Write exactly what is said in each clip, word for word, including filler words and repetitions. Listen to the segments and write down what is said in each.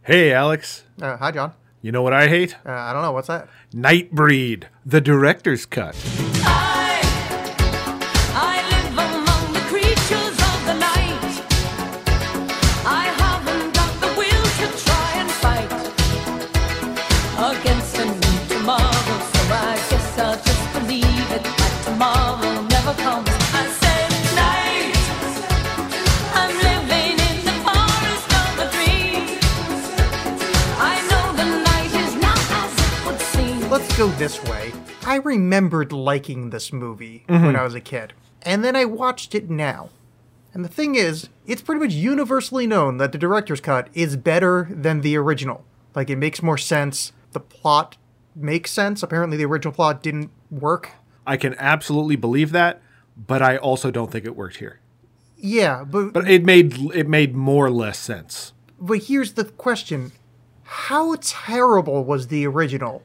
Hey, Alex. Uh, hi, John. You know what I hate? Uh, I don't know. What's that? Nightbreed, the director's cut. I, I live among the creatures of the night. I haven't got the will to try and fight against a new tomorrow, so I guess I'll just believe it, that tomorrow never comes. I said night, I'm living in the forest of a dream. I know the night is not as it would seem. Let's go this way. I remembered liking this movie when I was a kid, and then I watched it now. And the thing is, it's pretty much universally known that the director's cut is better than the original. Like, it makes more sense. The plot makes sense. Apparently, the original plot didn't work. I can absolutely believe that, but I also don't think it worked here. Yeah, but But it made it made more or less sense. but here's the question. How terrible was the original?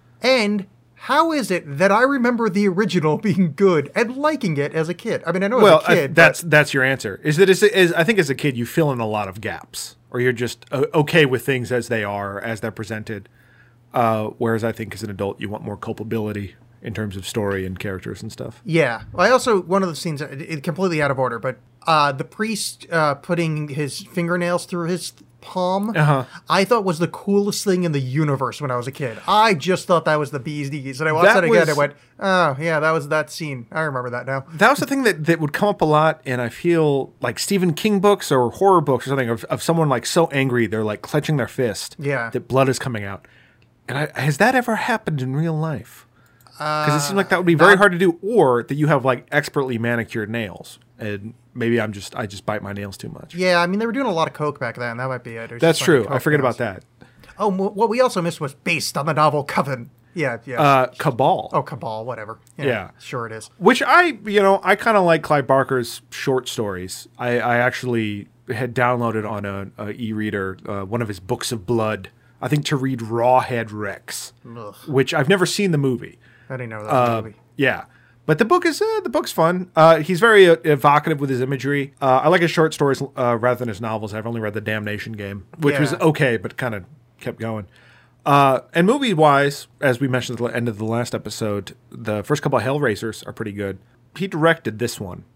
And how is it that I remember the original being good and liking it as a kid? I mean, I know Well, as a kid, I, that's but that's your answer. Is that is, is I think as a kid you fill in a lot of gaps, or you're just uh, okay with things as they are, as they're presented. Uh, whereas I think as an adult you want more culpability in terms of story and characters and stuff. yeah. I also, one of the scenes, it, it completely out of order, but uh, the priest uh, putting his fingernails through his palm, Uh-huh. I thought was the coolest thing in the universe when I was a kid. I just thought that was the bee's knees. And I watched That that, again and I was- went, oh, yeah, that was that scene. I remember that now. That was the thing that, that would come up a lot, and I feel like Stephen King books or horror books or something of, of someone like so angry they're like clenching their fist Yeah. that blood is coming out. And I, has that ever happened in real life? Because it seems like that would be very not- hard to do, or that you have like expertly manicured nails, and maybe I'm just I just bite my nails too much. Yeah, I mean, they were doing a lot of coke back then. That might be it. It was That's just like true. I coke forget nails. about that. Oh, m- what we also missed was based on the novel Coven. Yeah, yeah. Uh, Cabal. oh, Cabal, whatever. Yeah, Yeah. Sure it is. Which I, you know, I kind of like Clive Barker's short stories. I, I actually had downloaded on a, a e-reader uh, one of his books of blood. I think to read Rawhead Rex, Ugh. which I've never seen the movie. I didn't know that was a movie. Yeah, but the book is uh, the book's fun. Uh, he's very uh, evocative with his imagery. Uh, I like his short stories uh, rather than his novels. I've only read The Damnation Game, which was Yeah. okay, but kind of kept going. Uh, and movie-wise, as we mentioned at the end of the last episode, the first couple of Hellraisers are pretty good. He directed this one,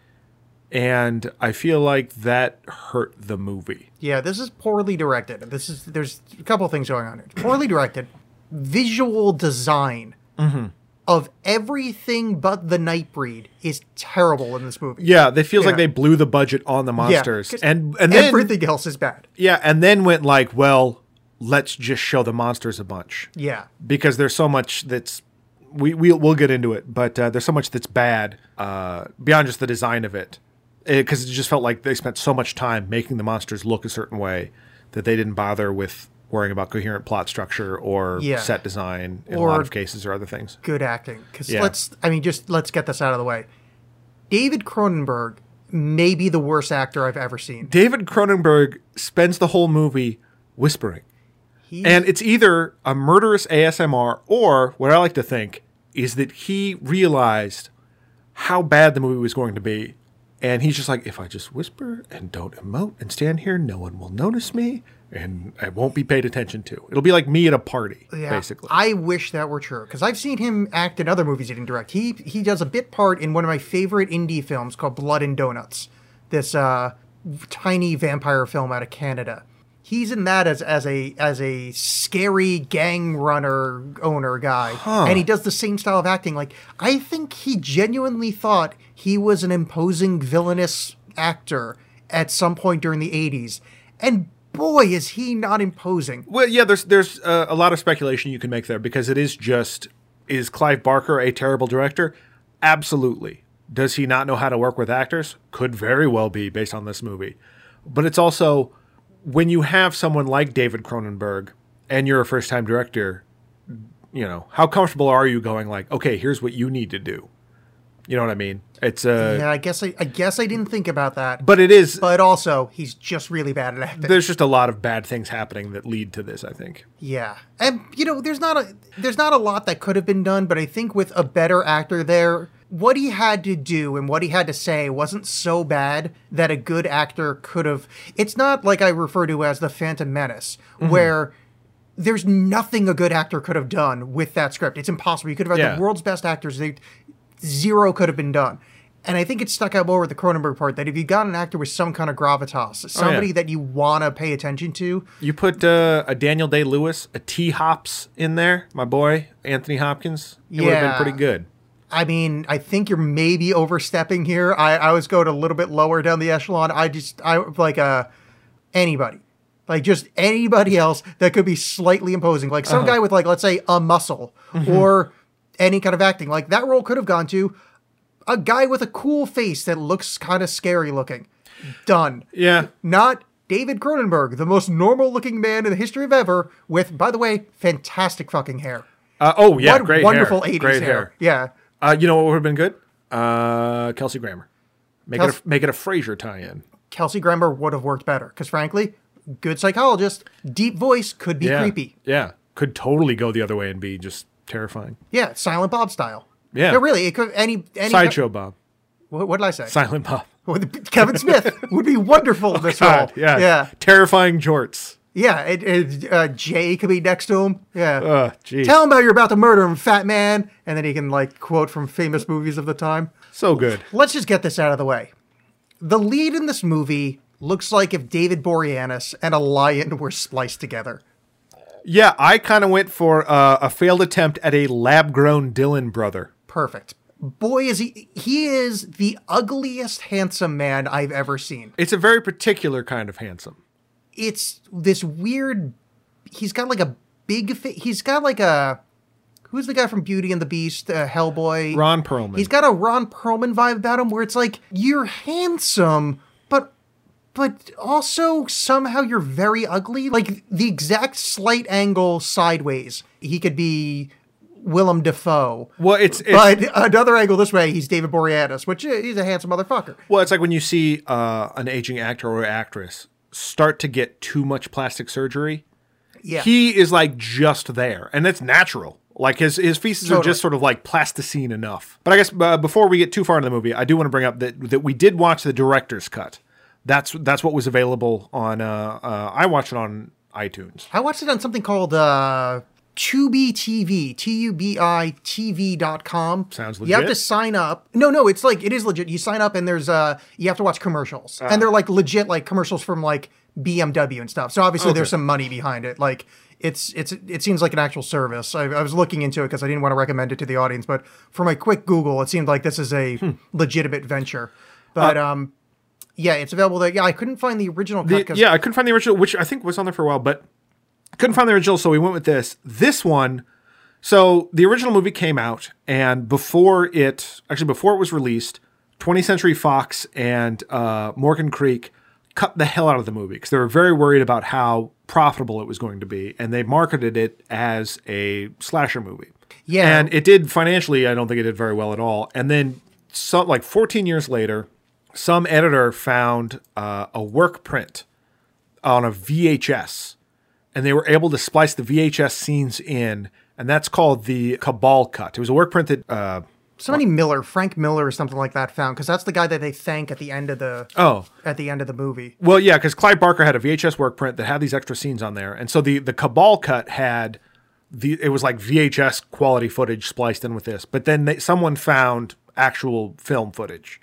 and I feel like that hurt the movie. Yeah, this is poorly directed. This is there's a couple of things going on here. It's poorly directed. Visual design Mm-hmm. of everything but the Nightbreed is terrible in this movie. Yeah, it feels like Yeah. they blew the budget on the monsters, 'cause and and then everything else is bad. yeah, and then went like, well, let's just show the monsters a bunch. Yeah. Because there's so much that's we we we'll get into it, but uh, there's so much that's bad uh, beyond just the design of it, because it, it just felt like they spent so much time making the monsters look a certain way that they didn't bother with worrying about coherent plot structure or Yeah. set design in Or- a lot of cases or other things. Good acting. Because Yeah. let's, I mean, just let's get this out of the way. David Cronenberg may be the worst actor I've ever seen. David Cronenberg spends the whole movie whispering. He's, And it's either a murderous A S M R or what I like to think is that he realized how bad the movie was going to be. And he's just like, if I just whisper and don't emote and stand here, no one will notice me and I won't be paid attention to. It'll be like me at a party, yeah, basically. I wish that were true. Because I've seen him act in other movies he didn't direct. He, he does a bit part in one of my favorite indie films called Blood and Donuts. This uh, tiny vampire film out of Canada. He's in that as as a as a scary gang runner owner guy, and he does the same style of acting. Like, I think he genuinely thought he was an imposing villainous actor at some point during the eighties, and boy, is he not imposing. Well, yeah, there's there's uh, a lot of speculation you can make there because it is just, is Clive Barker a terrible director? Absolutely. Does he not know how to work with actors? Could very well be based on this movie. But it's also, when you have someone like David Cronenberg and you're a first-time director, you know, how comfortable are you going like, okay, here's what you need to do? You know what I mean? It's uh, Yeah, I guess I, I guess I didn't think about that. but it is, But also, he's just really bad at acting. there's just a lot of bad things happening that lead to this, I think. Yeah, and you know, there's not a there's not a lot that could have been done, but I think with a better actor there, what he had to do and what he had to say wasn't so bad that a good actor could have. It's not like I refer to as the Phantom Menace, mm-hmm. where there's nothing a good actor could have done with that script. It's impossible. You could have had Yeah. the world's best actors. They, zero could have been done. And I think it stuck out more with the Cronenberg part that if you got an actor with some kind of gravitas, somebody Oh, yeah. that you want to pay attention to. You put uh, a Daniel Day-Lewis, a T. Hops in there, my boy, Anthony Hopkins. It would have Yeah. been pretty good. I mean, I think you're maybe overstepping here. I, I was going a little bit lower down the echelon. I just, I like uh, anybody. Like just anybody else that could be slightly imposing. Like some Uh-huh. guy with like, let's say a muscle Mm-hmm. or any kind of acting. Like that role could have gone to a guy with a cool face that looks kind of scary looking. Done. Yeah. Not David Cronenberg, the most normal looking man in the history of ever with, by the way, fantastic fucking hair. Uh, oh, yeah, what great wonderful hair. eighties Great hair. hair. Yeah. Uh, you know what would have been good? Uh, Kelsey Grammer. Make, Kels- it a, make it a Frasier tie-in. Kelsey Grammer would have worked better because, frankly, good psychologist, deep voice could be Yeah. creepy. Yeah. Could totally go the other way and be just terrifying. Yeah, Silent Bob style. Yeah. No, really, it could any any Sideshow Bob. What, what did I say? Silent Bob. Well, Kevin Smith would be wonderful in this role. God, yeah. yeah, Terrifying jorts. yeah. It, it, uh, Jay could be next to him. Yeah. Uh, geez. Tell him how you're about to murder him, fat man, and then he can like quote from famous movies of the time. So good. Let's just get this out of the way. The lead in this movie looks like if David Boreanaz and a lion were spliced together. Yeah, I kind of went for uh, a failed attempt at a lab-grown Dylan brother. Perfect. Boy, is he, he is the ugliest handsome man I've ever seen. It's a very particular kind of handsome. It's this weird, he's got like a big, fa- he's got like a, who's the guy from Beauty and the Beast, uh, Hellboy? Ron Perlman. He's got a Ron Perlman vibe about him where it's like, you're handsome, but but also somehow you're very ugly. Like the exact slight angle sideways. He could be Willem Dafoe. Well, it's, it's But another angle this way, he's David Boreanaz, which uh, he's a handsome motherfucker. well, it's like when you see uh, an aging actor or actress start to get too much plastic surgery. Yeah. He is like just there, and it's natural. Like his his feces are Totally. just sort of like plasticine enough. But I guess uh, before we get too far into the movie, I do want to bring up that that we did watch the director's cut. That's that's what was available on. Uh, uh, I watched it on iTunes. I watched it on something called uh, Tubi T V, T U B I T V dot com. Sounds You have legit. to sign up. No, no, it's like, it is legit. You sign up and there's, uh, you have to watch commercials. Ah. And they're like legit, like commercials from like B M W and stuff. So obviously Okay. there's some money behind it. Like, it's, it's, it seems like an actual service. I, I was looking into it because I didn't want to recommend it to the audience, but for my quick Google, it seemed like this is a Hmm. legitimate venture. But, Uh, um, yeah, it's available there. Yeah, I couldn't find the original cut. The- 'cause- yeah, I couldn't find the original, which I think was on there for a while, but couldn't find the original, so we went with this. This one, so the original movie came out, and before it, actually before it was released, twentieth Century Fox and uh, Morgan Creek cut the hell out of the movie because they were very worried about how profitable it was going to be, and they marketed it as a slasher movie. Yeah. And it did financially, I don't think it did very well at all. And then, some, like fourteen years later, some editor found uh, a work print on a V H S, and they were able to splice the V H S scenes in, and that's called the Cabal cut. It was a work print that, uh, Somebody Miller, Frank Miller or something like that found, because that's the guy that they thank at the end of the oh, at the end of the movie. well, yeah, because Clive Barker had a V H S work print that had these extra scenes on there, and so the the Cabal cut had the it was like V H S quality footage spliced in with this, but then they, someone found actual film footage.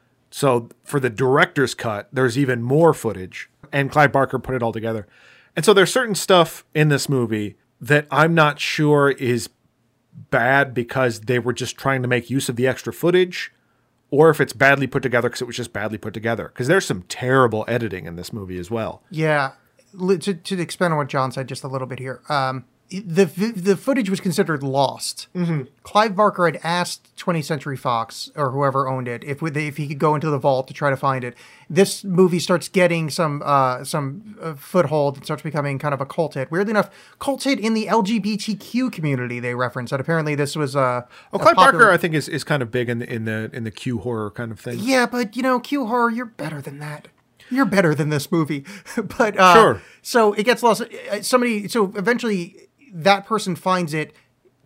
So for the director's cut, there's even more footage, and Clive Barker put it all together. And so there's certain stuff in this movie that I'm not sure is bad because they were just trying to make use of the extra footage, or if it's badly put together because it was just badly put together. Because there's some terrible editing in this movie as well. Yeah, Li- to, to expand on what John said just a little bit here. Um, the the footage was considered lost. Mm-hmm. Clive Barker had asked twentieth Century Fox or whoever owned it if we, if he could go into the vault to try to find it. This movie starts getting some uh, some uh, foothold and starts becoming kind of a cult hit. Weirdly enough, cult hit in the L G B T Q community. They reference that apparently this was uh, Well, a Clive popular- Barker, I think, is, is kind of big in the in the in the Q horror kind of thing. Yeah, but you know, Q horror, you're better than that. You're better than this movie. but uh, Sure. So it gets lost. Uh, Somebody. So eventually, that person finds it,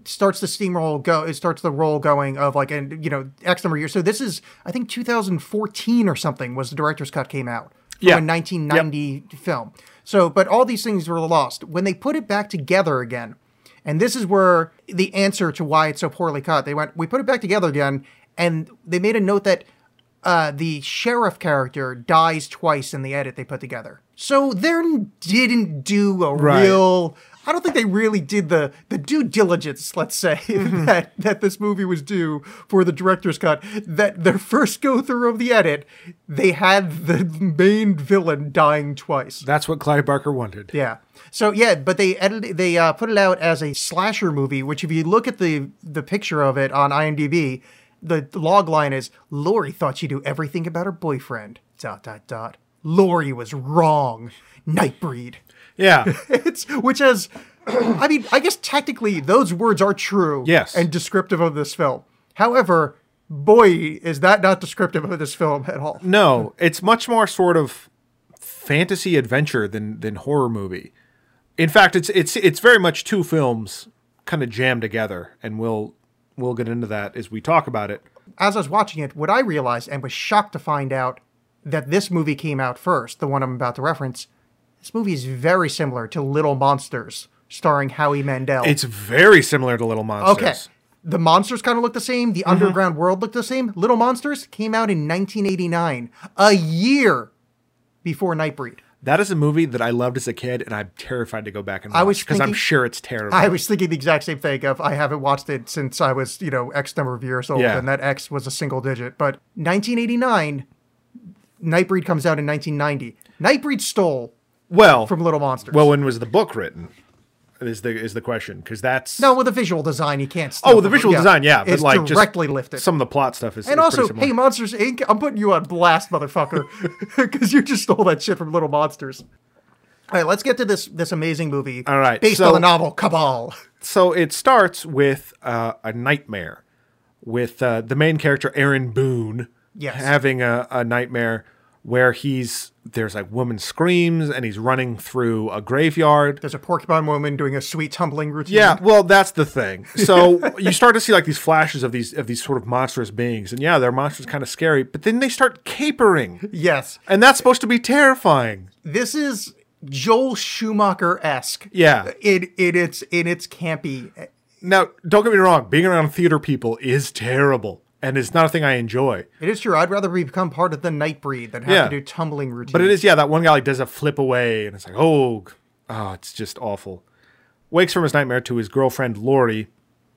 starts the steamroll go. It starts the roll going of like, and you know, X number of years. So this is, I think, two thousand fourteen or something was the director's cut came out from Yeah. a nineteen ninety yep. film. So, but all these things were lost when they put it back together again. And this is where the answer to why it's so poorly cut. They went, we put it back together again, and they made a note that uh, the sheriff character dies twice in the edit they put together. So they didn't do a Right. real. I don't think they really did the the due diligence, let's say, Mm-hmm. that, that this movie was due for the director's cut. That their first go through of the edit, they had the main villain dying twice. That's what Clive Barker wanted. Yeah. So yeah, but they edited, they uh, put it out as a slasher movie, which if you look at the the picture of it on IMDb, the log line is Laurie thought she knew everything about her boyfriend. Dot dot dot. Laurie was wrong. Nightbreed. Yeah. It's which has, I mean, I guess technically those words are true. Yes. And descriptive of this film. However, boy, is that not descriptive of this film at all. No, it's much more sort of fantasy adventure than than horror movie. In fact, it's it's it's very much two films kind of jammed together, and we'll we'll get into that as we talk about it. As I was watching it, what I realized and was shocked to find out that this movie came out first, the one I'm about to reference. This movie is very similar to Little Monsters, starring Howie Mandel. It's very similar to Little Monsters. Okay. The monsters kind of look the same. The underground world looked the same. Little Monsters came out in nineteen eighty-nine, a year before Nightbreed. That is a movie that I loved as a kid, and I'm terrified to go back and watch I was because I'm thinking- sure it's terrible. I was thinking the exact same thing of I haven't watched it since I was, you know, X number of years old, Yeah. and that X was a single digit. But nineteen eighty-nine, Nightbreed comes out in nineteen ninety. Nightbreed stole well from Little Monsters. Well, when was the book written? Is the is the question because that's No, with the visual design, you can't steal oh the from it. visual design yeah, but it's like directly just lifted. some of the plot stuff is And is also, pretty similar. hey, Monsters Incorporated, I'm putting you on blast, motherfucker, because you just stole that shit from Little Monsters. All right, let's get to this this amazing movie. All right, based so- on the novel Cabal. So it starts with uh, a nightmare, with uh, the main character Aaron Boone Yes. having a, a nightmare where he's there's like woman screams and he's running through a graveyard. There's a porcupine woman doing a sweet tumbling routine. Yeah, well, that's the thing. So you start to see like these flashes of these of these sort of monstrous beings, and yeah, they're monsters, kind of scary. But then they start capering, Yes. and that's supposed to be terrifying. This is Joel Schumacher-esque. Yeah. In, in its in its campy. Now, don't get me wrong, being around theater people is terrible, and it's not a thing I enjoy. It is true. I'd rather become part of the Nightbreed than have Yeah. to do tumbling routine. But it is, yeah, that one guy like does a flip away, and it's like, oh, g- oh, it's just awful. Wakes from his nightmare to his girlfriend Lori,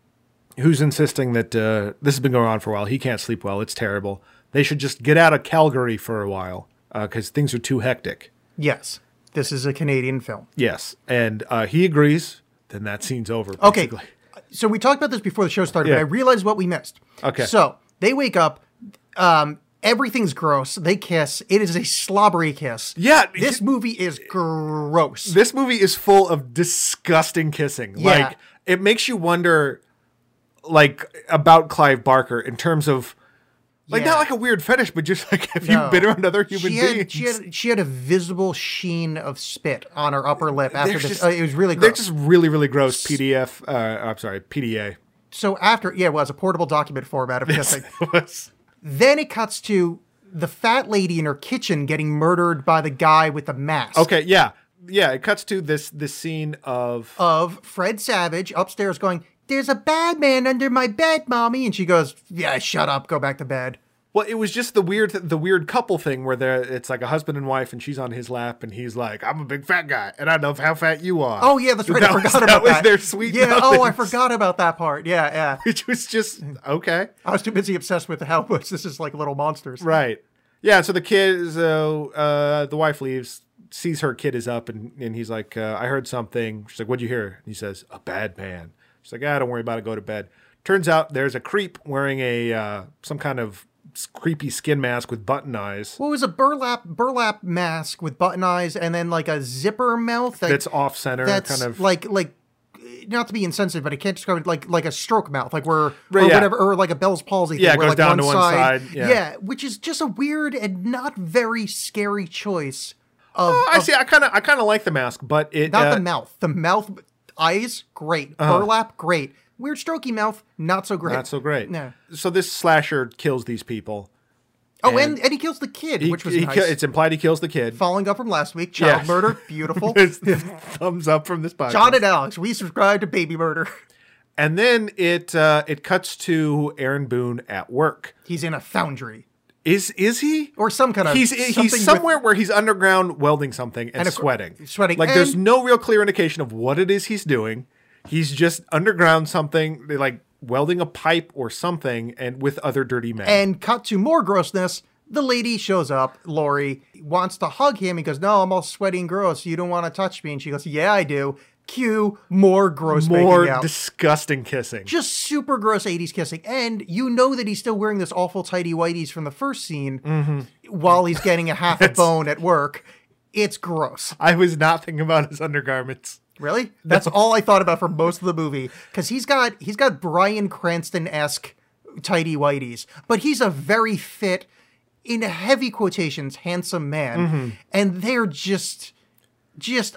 who's insisting that uh, this has been going on for a while. He can't sleep well. It's terrible. They should just get out of Calgary for a while because things are too hectic. Yes. This is a Canadian film. Yes, and uh, he agrees. Then that scene's over. Okay. Basically. So we talked about this before the show started, Yeah. but I realized what we missed. Okay. So they wake up. Um, everything's gross. They kiss. It is a slobbery kiss. Yeah, This he- movie is gross. This movie is full of disgusting kissing. Yeah. Like it makes you wonder, like about Clive Barker in terms of, like Yeah. not like a weird fetish, but just like have No. you been around other human she beings? had, she had she had a visible sheen of spit on her upper lip after They're this. just- uh, it was really They're gross. just really, really gross. P D F. Uh, I'm sorry, P D A. So after, yeah, it was a portable document format of kissing. Was- Then it cuts to the fat lady in her kitchen getting murdered by the guy with the mask. okay, yeah, yeah. It cuts to this this scene of Of Fred Savage upstairs going, "There's a bad man under my bed, mommy," and she goes, "Yeah, shut up, go back to bed." well, it was just the weird the weird couple thing where they're it's like a husband and wife, and she's on his lap, and he's like, "I'm a big fat guy, and I know how fat you are." Oh yeah, that's right. That I was- forgot that about was that. their sweet. Yeah. Oh, I nothings. forgot about that part. Yeah, yeah. Which was just okay. I was too busy obsessed with how much this is like Little Monsters. Right. Yeah, so the kid is, uh, uh, the wife leaves, sees her kid is up, and, and he's like, uh, I heard something. She's like, what'd you hear? And he says, a bad man. She's like, ah, don't worry about it, go to bed. Turns out there's a creep wearing a, uh, some kind of s- creepy skin mask with button eyes. What was a burlap burlap mask with button eyes and then like a zipper mouth that, That's off center, that's kind of. like like not to be insensitive, but I can't describe it like like a stroke mouth, like where Right, or yeah. whatever, or like a Bell's palsy. Yeah, thing, it where goes like down one to one side, side, yeah. which is just a weird and not very scary choice. Of, Oh, I of- see. I kind of, I kind of like the mask, but it, not uh, the mouth. The mouth, eyes, great. Uh-huh. Burlap, great. Weird strokey mouth, not so great. Not so great. No. So this slasher kills these people. Oh, And- and, and he kills the kid, He- which was he nice. ki- it's implied he kills the kid. Following up from last week, child Yes. murder, beautiful. Thumbs up from this podcast. John and Alex, we subscribe to baby murder. And then it uh, it cuts to Aaron Boone at work. He's in a foundry Is is he? or some kind of. He's something he's with- somewhere where he's underground welding something and, And a- sweating. sweating. Like there's And- no real clear indication of what it is he's doing. He's just underground something, like welding a pipe or something, and with other dirty men. And cut to more grossness. The lady shows up, Lori, wants to hug him. He goes, no, I'm all sweaty and gross. You don't want to touch me. And she goes, yeah, I do. Cue more gross More making out. disgusting kissing. Just super gross eighties kissing. And you know that he's still wearing this awful tighty whities from the first scene Mm-hmm. while he's getting a half a bone at work. It's gross. I was not thinking about his undergarments. Really? That's all I thought about for most of the movie. Because he's got he's got Bryan Cranston-esque tighty whities. But he's a very fit, in heavy quotations, handsome man. Mm-hmm. And they're just just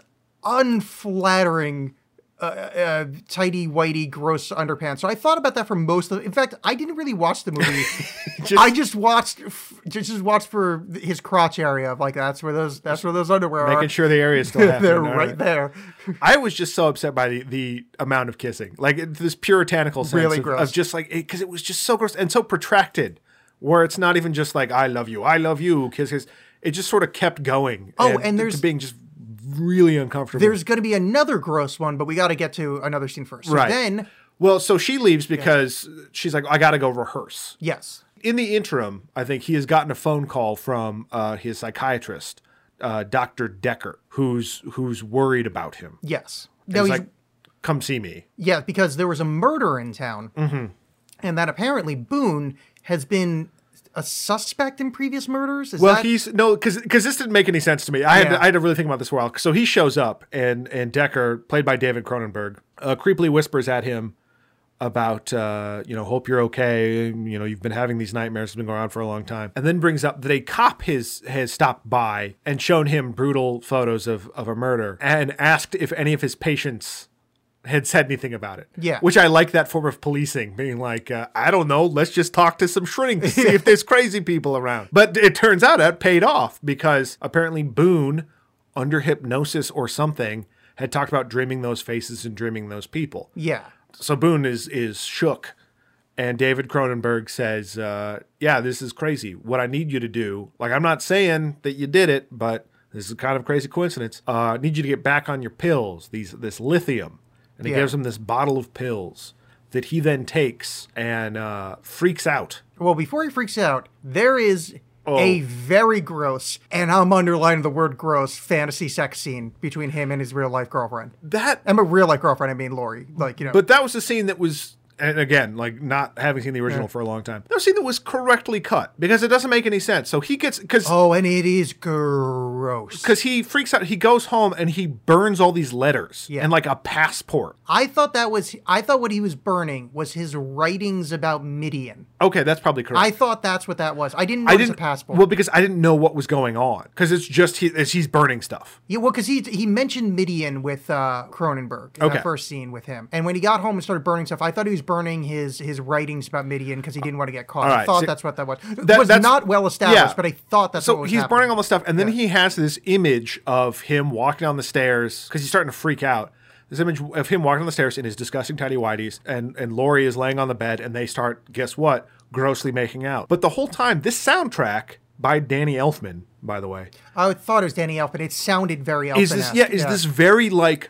unflattering uh, uh, tighty whitey gross underpants. So I thought about that for most of. In fact, I didn't really watch the movie. Just- I just watched f- just just watched for his crotch area. Like that's where those that's where those underwear are. Making sure the area is still happening. They're All right there. I was just so upset by the, the amount of kissing, like it- this puritanical sense Really of, gross. of just like because it, it was just so gross and so protracted, where it's not even just like I love you, I love you, kiss kiss. It just sort of kept going. Oh, and to there's- being just really uncomfortable. There's going to be another gross one, but we got to get to another scene first. So right. then, well, so she leaves because she's like, I got to go rehearse. yes. In the interim, I think he has gotten a phone call from uh, his psychiatrist, uh, Doctor Decker, who's who's worried about him. Yes. And No, he's he's, like, come see me. yeah, because there was a murder in town, Mm-hmm. and that apparently Boone has been a suspect in previous murders. Is Well, that, he's no, because because this didn't make any sense to me. I had Yeah. to, I had to really think about this for a while. So he shows up, and and Decker, played by David Cronenberg, uh, creepily whispers at him about uh, you know, hope you're okay. You know, you've been having these nightmares, it's been going on for a long time, and then brings up that a cop has has stopped by and shown him brutal photos of of a murder, and asked if any of his patients had said anything about it. Yeah. Which I like that form of policing, being like, uh, I don't know, let's just talk to some shrinks, see if there's crazy people around. But it turns out it paid off because apparently Boone, under hypnosis or something, had talked about dreaming those faces and dreaming those people. yeah. So Boone is is shook. And David Cronenberg says, uh, yeah, this is crazy. What I need you to do, like, I'm not saying that you did it, but this is a kind of crazy coincidence. Uh, I need you to get back on your pills, these this lithium. And he Yeah. gives him this bottle of pills that he then takes and uh, freaks out. Well, before he freaks out, there is Oh. a very gross, and I'm underlining the word gross, fantasy sex scene between him and his real life girlfriend. That, And by real life girlfriend, I mean Lori. Like, you know. but that was a scene that was, and again, like not having seen the original Yeah. for a long time, that was a scene that was correctly cut because it doesn't make any sense. So he gets, because oh, and it is gross. because he freaks out, he goes home and he burns all these letters Yeah. and like a passport. I thought that was, I thought what he was burning was his writings about Midian. Okay, that's probably correct. I thought that's what that was. I didn't know I it was a didn't passport. Well, because I didn't know what was going on. Because it's just he, it's, he's burning stuff. Yeah, well, because he he mentioned Midian with uh, Cronenberg in Okay. that first scene with him, and when he got home and started burning stuff, I thought he was burning his his writings about Midian because he didn't want to get caught. All I right, thought so- that's what that was. It That- was that's- not well established, yeah. but I thought that's So what was he's happening. burning all the stuff, and then Yeah. he has this image of him walking down the stairs because he's starting to freak out. This image of him walking down the stairs in his disgusting tidy whities, and and Laurie is laying on the bed, and they start, guess what, grossly making out. But the whole time, this soundtrack by Danny Elfman, by the way, I thought it was Danny Elfman. It sounded very Elfman. is this yeah is this very like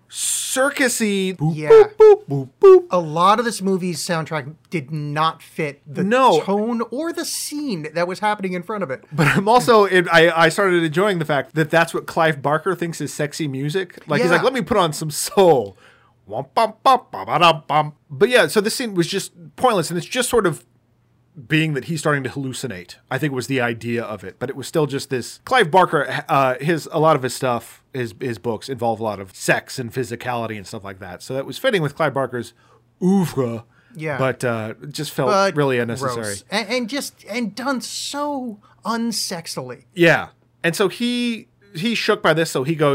circusy boop, Yeah. boop, boop, boop, boop. A lot of this movie's soundtrack did not fit the No. tone or the scene that was happening in front of it. But I'm also, it, I, I started enjoying the fact that that's what Clive Barker thinks is sexy music. Like, he's Yeah. like, let me put on some soul. Womp, bum, bum, bum, ba-dum, bum. But yeah, so this scene was just pointless, and it's just sort of being that he's starting to hallucinate, I think was the idea of it. But it was still just this. Clive Barker, uh, his a lot of his stuff, his, his books involve a lot of sex and physicality and stuff like that. So that was fitting with Clive Barker's oeuvre. Yeah. But uh, it just felt But really unnecessary. gross. And, and just and done so unsexily. Yeah. And so he he's shook by this, so he goes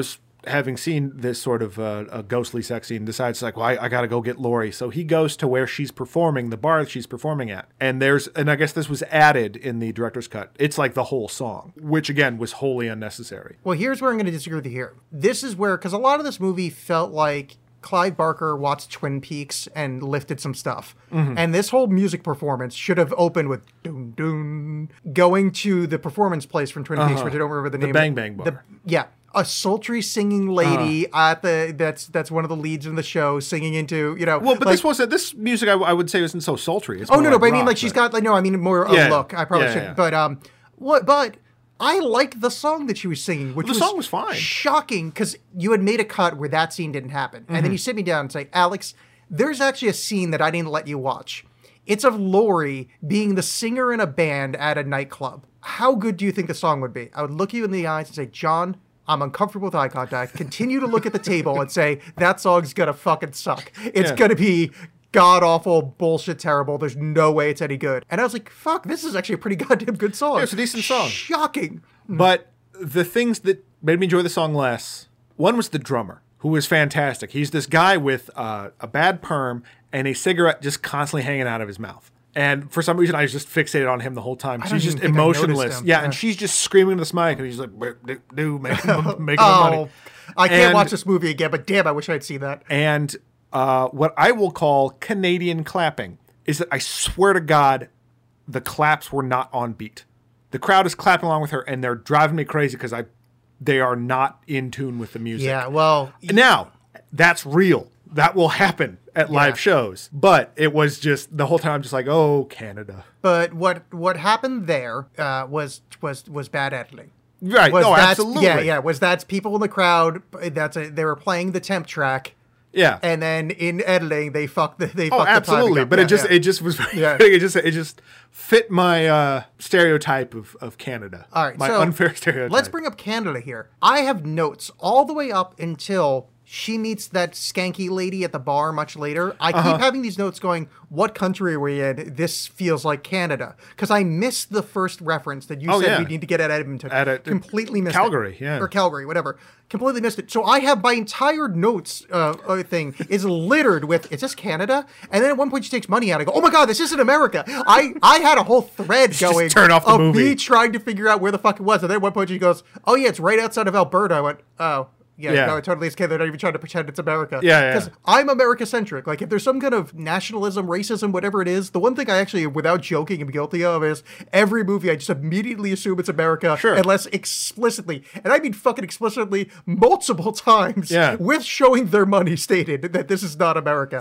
having seen this sort of uh, a ghostly sex scene, decides like, well, I, I got to go get Lori. So he goes to where she's performing, the bar that she's performing at. And there's, and I guess this was added in the director's cut. It's like the whole song, which again was wholly unnecessary. Well, here's where I'm going to disagree with you here. This is where, because a lot of this movie felt like Clive Barker watched Twin Peaks and lifted some stuff. Mm-hmm. And this whole music performance should have opened with doon doon, going to the performance place from Twin uh-huh. Peaks, which I don't remember the, the name. Bang Bang Bar. The, yeah. A sultry singing lady uh-huh. at the that's that's one of the leads in the show singing into, you know. Well, but like, this wasn't this music. I, I would say isn't so sultry. It's oh no, no, like but rock, I mean, like she's got like no, I mean more yeah. a look. I probably yeah, shouldn't, yeah. but um, what? But I like the song that she was singing, which the was song was fine. Shocking because you had made a cut where that scene didn't happen, mm-hmm. and then you sit me down and say, Alex, there's actually a scene that I didn't let you watch. It's of Lori being the singer in a band at a nightclub. How good do you think the song would be? I would look you in the eyes and say, John, I'm uncomfortable with eye contact. Continue to look at the table and say, that song's gonna fucking suck. It's yeah. gonna be god-awful, bullshit, terrible. There's no way it's any good. And I was like, fuck, this is actually a pretty goddamn good song. Yeah, it's a decent song. Shocking. But the things that made me enjoy the song less, one was the drummer, who was fantastic. He's this guy with uh, a bad perm and a cigarette just constantly hanging out of his mouth. And for some reason, I was just fixated on him the whole time. She's just emotionless. Yeah, yeah, and she's just screaming into this mic, and he's like, do, do make him, make him oh, money. I can't and, watch this movie again, but damn, I wish I'd seen that. And uh, what I will call Canadian clapping is that I swear to God, the claps were not on beat. The crowd is clapping along with her, and they're driving me crazy because I, they are not in tune with the music. Yeah, well... Now, that's real. That will happen at live yeah. shows. But it was just, the whole time, I'm just like, oh, Canada. But what what happened there uh, was was was bad editing. Right, was no, absolutely. Yeah, yeah, was that's people in the crowd, that's a, they were playing the temp track. Yeah, and then in editing, they fucked the they oh, fucked absolutely. the but yeah, it just yeah. it just was yeah. it just it just fit my uh, stereotype of, of Canada. All right, my so unfair stereotype. Let's bring up Canada here. I have notes all the way up until she meets that skanky lady at the bar much later. I keep uh-huh. having these notes going, what country are we in? This feels like Canada. Because I missed the first reference that you oh, said yeah. we need to get at Edmonton. At a, Completely missed Calgary, it. yeah. Or Calgary, whatever. Completely missed it. So I have my entire notes uh, thing is littered with, is this Canada? And then at one point she takes money out. I go, oh my God, this isn't America. I, I had a whole thread just going turn off the of movie. me trying to figure out where the fuck it was. And then at one point she goes, oh yeah, it's right outside of Alberta. I went, oh. Yeah, yeah. no, it totally is. They're not even trying to pretend it's America. Yeah, yeah. Because I'm America-centric. Like, if there's some kind of nationalism, racism, whatever it is, the one thing I actually, without joking, am guilty of is every movie I just immediately assume it's America, sure. unless explicitly, and I mean fucking explicitly, multiple times, yeah. with showing their money stated that this is not America,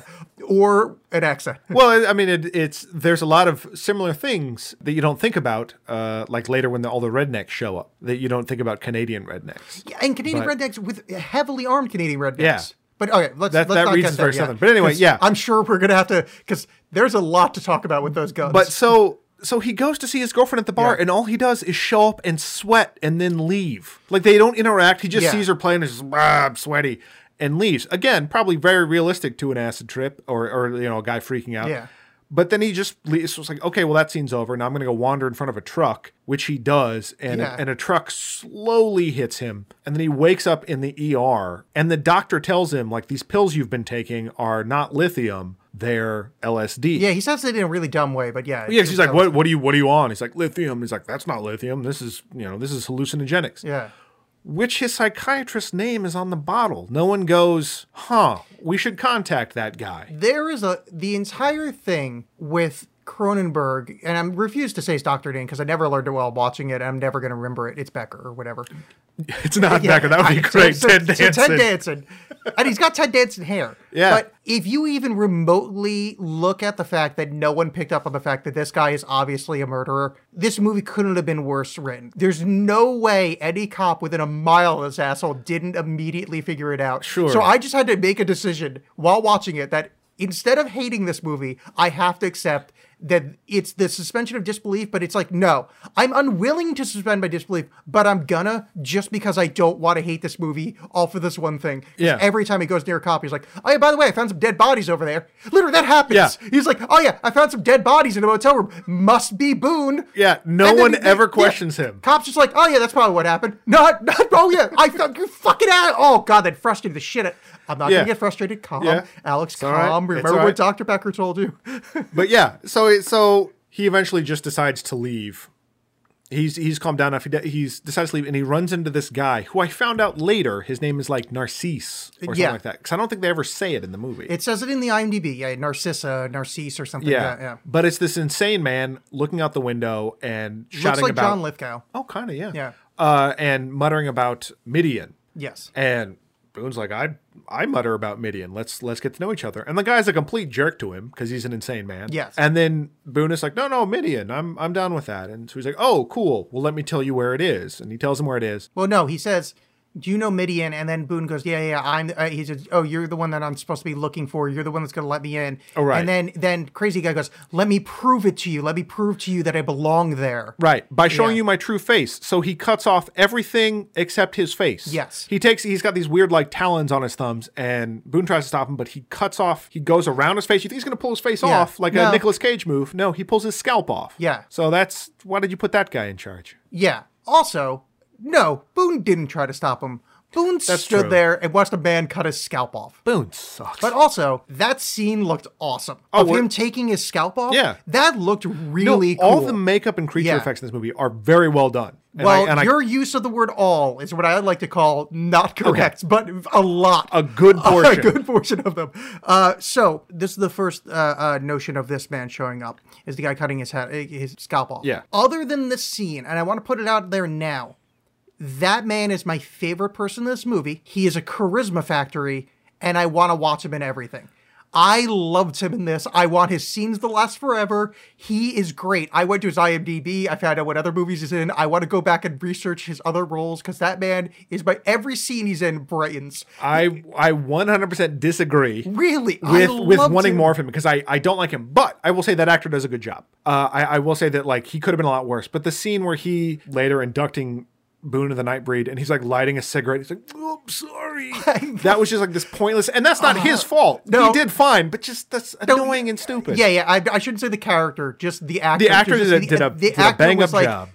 or an accent. Well, I mean, it, it's there's a lot of similar things that you don't think about, uh, like later when the, all the rednecks show up, that you don't think about Canadian rednecks. Yeah, and Canadian but, rednecks with heavily armed Canadian rednecks. Yeah. But okay, let's, that, let's that not reads get very there yet. southern. But anyway, yeah. I'm sure we're going to have to, because there's a lot to talk about with those guns. But so so he goes to see his girlfriend at the bar, Yeah. and all he does is show up and sweat and then leave. Like, they don't interact. He just Yeah. sees her playing and is just, ah, I'm sweaty, and leaves. Again, probably very realistic to an acid trip or, or you know, a guy freaking out. Yeah. But then he just leaves. So it's like, okay, well, that scene's over. Now I'm going to go wander in front of a truck, which he does. And, Yeah. a, and a truck slowly hits him. And then he wakes up in the E R. And the doctor tells him, like, these pills you've been taking are not lithium. They're L S D. Yeah, he says it in a really dumb way, but yeah. Yeah, she's like, what, what are you, what are you on? He's like, lithium. He's like, that's not lithium. This is, you know, this is hallucinogenics. Yeah. Which his psychiatrist's name is on the bottle. No one goes, huh, we should contact that guy. There is a, the entire thing with Cronenberg, and I'm refused to say it's Doctor Dane because I never learned it while watching it, and I'm never going to remember it. It's Becker or whatever. It's not Yeah, Becker. That would be I- great. so- Ted so- Danson. so Ted Danson. And he's got Ted Danson hair. Yeah. But if you even remotely look at the fact that no one picked up on the fact that this guy is obviously a murderer, this movie couldn't have been worse written. There's no way any cop within a mile of this asshole didn't immediately figure it out. Sure. So I just had to make a decision while watching it that instead of hating this movie, I have to accept that it's the suspension of disbelief, but it's like, no, I'm unwilling to suspend my disbelief, but I'm gonna just because I don't want to hate this movie all for this one thing. 'Cause Yeah. every time he goes near a cop, he's like, oh yeah, by the way, I found some dead bodies over there. Literally, that happens. Yeah. He's like, oh yeah, I found some dead bodies in a motel room. Must be Boone. Yeah, no And then one he- ever yeah. questions him. Cop's just like, oh yeah, that's probably what happened. Not, not oh yeah, I found you fucking out. Oh god, that frustrated the shit out. I'm not Yeah. gonna get frustrated. Calm, Yeah. Alex, It's all right. calm. It's Remember all what right. Doctor Becker told you. But yeah, so it, so he eventually just decides to leave. He's he's calmed down enough. He de- he's decides to leave, and he runs into this guy who I found out later. His name is like Narcisse or something Yeah. like that. Because I don't think they ever say it in the movie. It says it in the IMDb. Yeah, Narcissa, Narcisse, or something. yeah. like that, yeah. But it's this insane man looking out the window and Looks shouting like about. John Lithgow. Oh, kind of, yeah. Yeah. Uh, and muttering about Midian. Yes. And Boone's like, I I mutter about Midian. Let's let's get to know each other. And the guy's a complete jerk to him because he's an insane man. Yes. And then Boone is like, no, no, Midian. I'm I'm down with that. And so he's like, oh, cool. Well, let me tell you where it is. And he tells him where it is. Well, no, he says, do you know Midian? And then Boone goes, yeah, yeah, I'm, uh, he says, oh, you're the one that I'm supposed to be looking for. You're the one that's going to let me in. Oh, right. And then, then crazy guy goes, let me prove it to you. Let me prove to you that I belong there. Right. By showing Yeah. you my true face. So he cuts off everything except his face. Yes. He takes, he's got these weird like talons on his thumbs and Boone tries to stop him, but he cuts off, he goes around his face. You think he's going to pull his face Yeah. off like No. a Nicolas Cage move. No, he pulls his scalp off. Yeah. So that's, why did you put that guy in charge? Yeah. Also, no, Boone didn't try to stop him. Boone That's stood true. there and watched a man cut his scalp off. Boone sucks. But also, that scene looked awesome. Oh, of we're- him taking his scalp off. Yeah. That looked really no, cool. all the makeup and creature Yeah. effects in this movie are very well done. And well, I, and your use of the word all is what I like to call not correct, but a lot. A good portion. A good portion of them. Uh, so, this is the first uh, uh, notion of this man showing up, is the guy cutting his head, his scalp off. Yeah. Other than this scene, and I want to put it out there now, that man is my favorite person in this movie. He is a charisma factory, and I want to watch him in everything. I loved him in this. I want his scenes to last forever. He is great. I went to his IMDb. I found out what other movies he's in. I want to go back and research his other roles because that man is by every scene he's in brightens. I I one hundred percent disagree. Really, I with with loved wanting him. more of him because I, I don't like him. But I will say that actor does a good job. Uh, I, I will say that like he could have been a lot worse. But the scene where he later inducting Boone of the Nightbreed and he's like lighting a cigarette, he's like, oh, I'm sorry. That was just like this pointless, and that's not his fault. no. He did fine, but just that's annoying and stupid. Yeah, yeah. I, I shouldn't say the character, just the actor. The actor Just did a- the, did a- the did a actor bang-up was like job.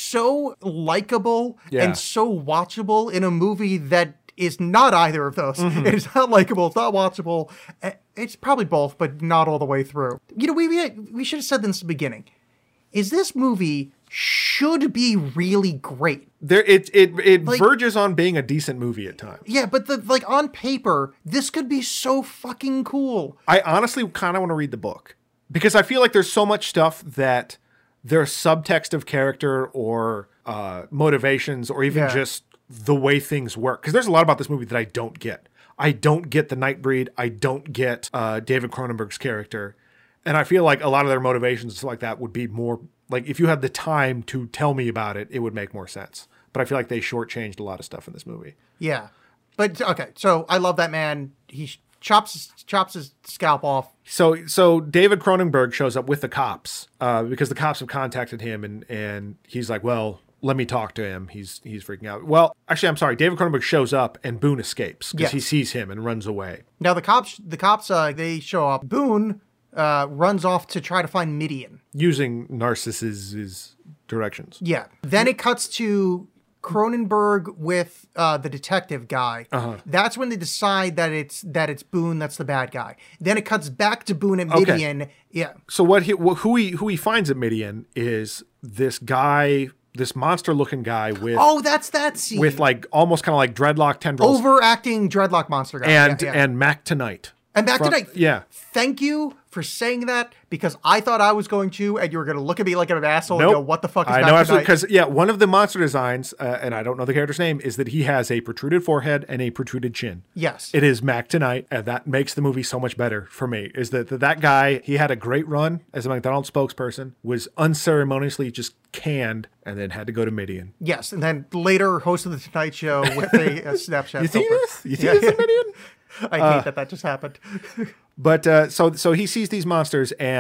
so likable Yeah. and so watchable in a movie that is not either of those. Mm-hmm. It's not likable. It's not watchable. Eh, It's probably both, but not all the way through. You know, we we, we should have said this in the beginning. Is this movie should be really great? There it it it Like- verges on being a decent movie at times. Yeah, but the like on paper, this could be so fucking cool. I honestly kind of want to read the book because I feel like there's so much stuff that there's subtext of character or uh, motivations or even Yeah. just the way things work. Because there's a lot about this movie that I don't get. I don't get the Nightbreed. I don't get uh, David Cronenberg's character. And I feel like a lot of their motivations and stuff like that would be more like if you had the time to tell me about it, it would make more sense. But I feel like they shortchanged a lot of stuff in this movie. Yeah, but okay. So I love that man. He sh- chops chops his scalp off. So so David Cronenberg shows up with the cops uh, because the cops have contacted him and and he's like, well, let me talk to him. He's he's freaking out. Well, actually, I'm sorry. David Cronenberg shows up and Boone escapes because Yes. he sees him and runs away. Now the cops, the cops, uh, they show up. Boone uh, runs off to try to find Midian. Using Narcissus's directions. Yeah. Then it cuts to Cronenberg with uh, the detective guy. Uh-huh. That's when they decide that it's that it's Boone that's the bad guy. Then it cuts back to Boone and Okay. Midian. Yeah. So what he wh- who he who he finds at Midian is this guy, this monster looking guy with Oh, that's that scene. with like almost kind of like dreadlock tendrils overacting dreadlock monster guy. and Yeah, yeah. and Mac Tonight. And back From- tonight. Yeah. Thank you for saying that because I thought I was going to, and you were going to look at me like an asshole and Nope. go, "What the fuck is I Back know Tonight?" absolutely because yeah, one of the monster designs, uh, and I don't know the character's name, is that he has a protruded forehead and a protruded chin. Yes. It is Mac Tonight, and that makes the movie so much better for me. Is that that, that guy? He had a great run as a McDonald's spokesperson, was unceremoniously just canned, and then had to go to Midian. Yes, and then later hosted the Tonight Show with a, a Snapchat. You see filter. this? You see Yeah. this in Midian? I hate that that just happened. But uh, so so he sees these monsters, and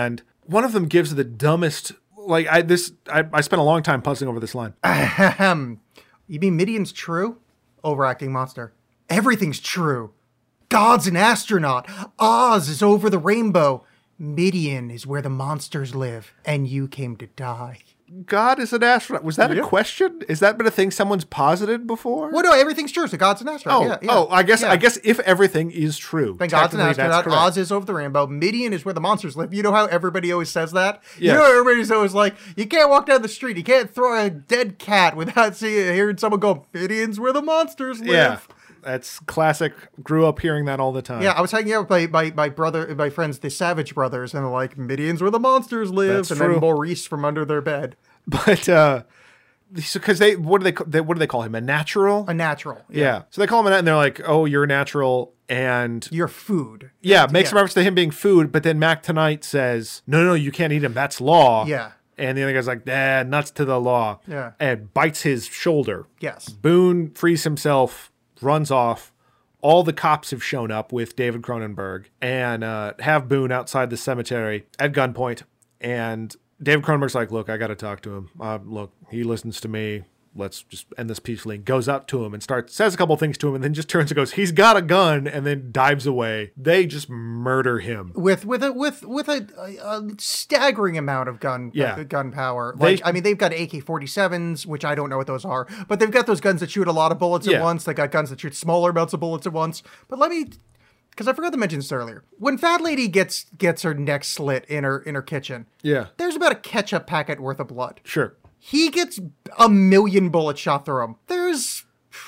one of them gives the dumbest. Like I this I, I spent a long time puzzling over this line. Ahem. You mean Midian's true? Overacting monster. Everything's true. God's an astronaut. Oz is over the rainbow. Midian is where the monsters live, and you came to die. God is an astronaut. Was that Yeah. a question? Has that been a thing someone's posited before? Well, no, everything's true, so God's an astronaut. Oh, yeah, yeah. oh, I guess Yeah. I guess if everything is true, Then God's an technically that's astronaut. correct. Oz is over the rainbow. Midian is where the monsters live. You know how everybody always says that? You Yes. know how everybody's always like, you can't walk down the street. You can't throw a dead cat without seeing, hearing someone go, Midian's where the monsters live. Yeah, that's classic. Grew up hearing that all the time. Yeah, I was hanging out with my, my, my brother, my friends, the Savage Brothers, and they're like, Midian's where the monsters live. That's and true. then Maurice from under their bed. But uh, because they what do they, ca- they what do they call him? A natural? A natural. yeah. So they call him a nat- and they're like, oh, you're a natural, and Your food. yeah, makes yeah. reference to him being food. But then Mac Tonight says, no, no, you can't eat him. That's law. Yeah. And the other guy's like, nah, nuts to the law. Yeah. And bites his shoulder. Yes. Boone frees himself, runs off. All the cops have shown up with David Cronenberg and uh, have Boone outside the cemetery at gunpoint. And David Cronenberg's like, look, I got to talk to him. Uh, look, he listens to me. Let's just end this peacefully. Goes up to him and starts, says a couple things to him, and then just turns and goes, he's got a gun, and then dives away. They just murder him. With with a with with a, a, a staggering amount of gun Yeah. uh, gun power. They- Like I mean, they've got A K forty-sevens, which I don't know what those are, but they've got those guns that shoot a lot of bullets Yeah. at once. They got guns that shoot smaller amounts of bullets at once. But let me, because I forgot to mention this earlier. When Fat Lady gets gets her neck slit in her in her kitchen, Yeah, there's about a ketchup packet worth of blood. sure. He gets a million bullets shot through him. There's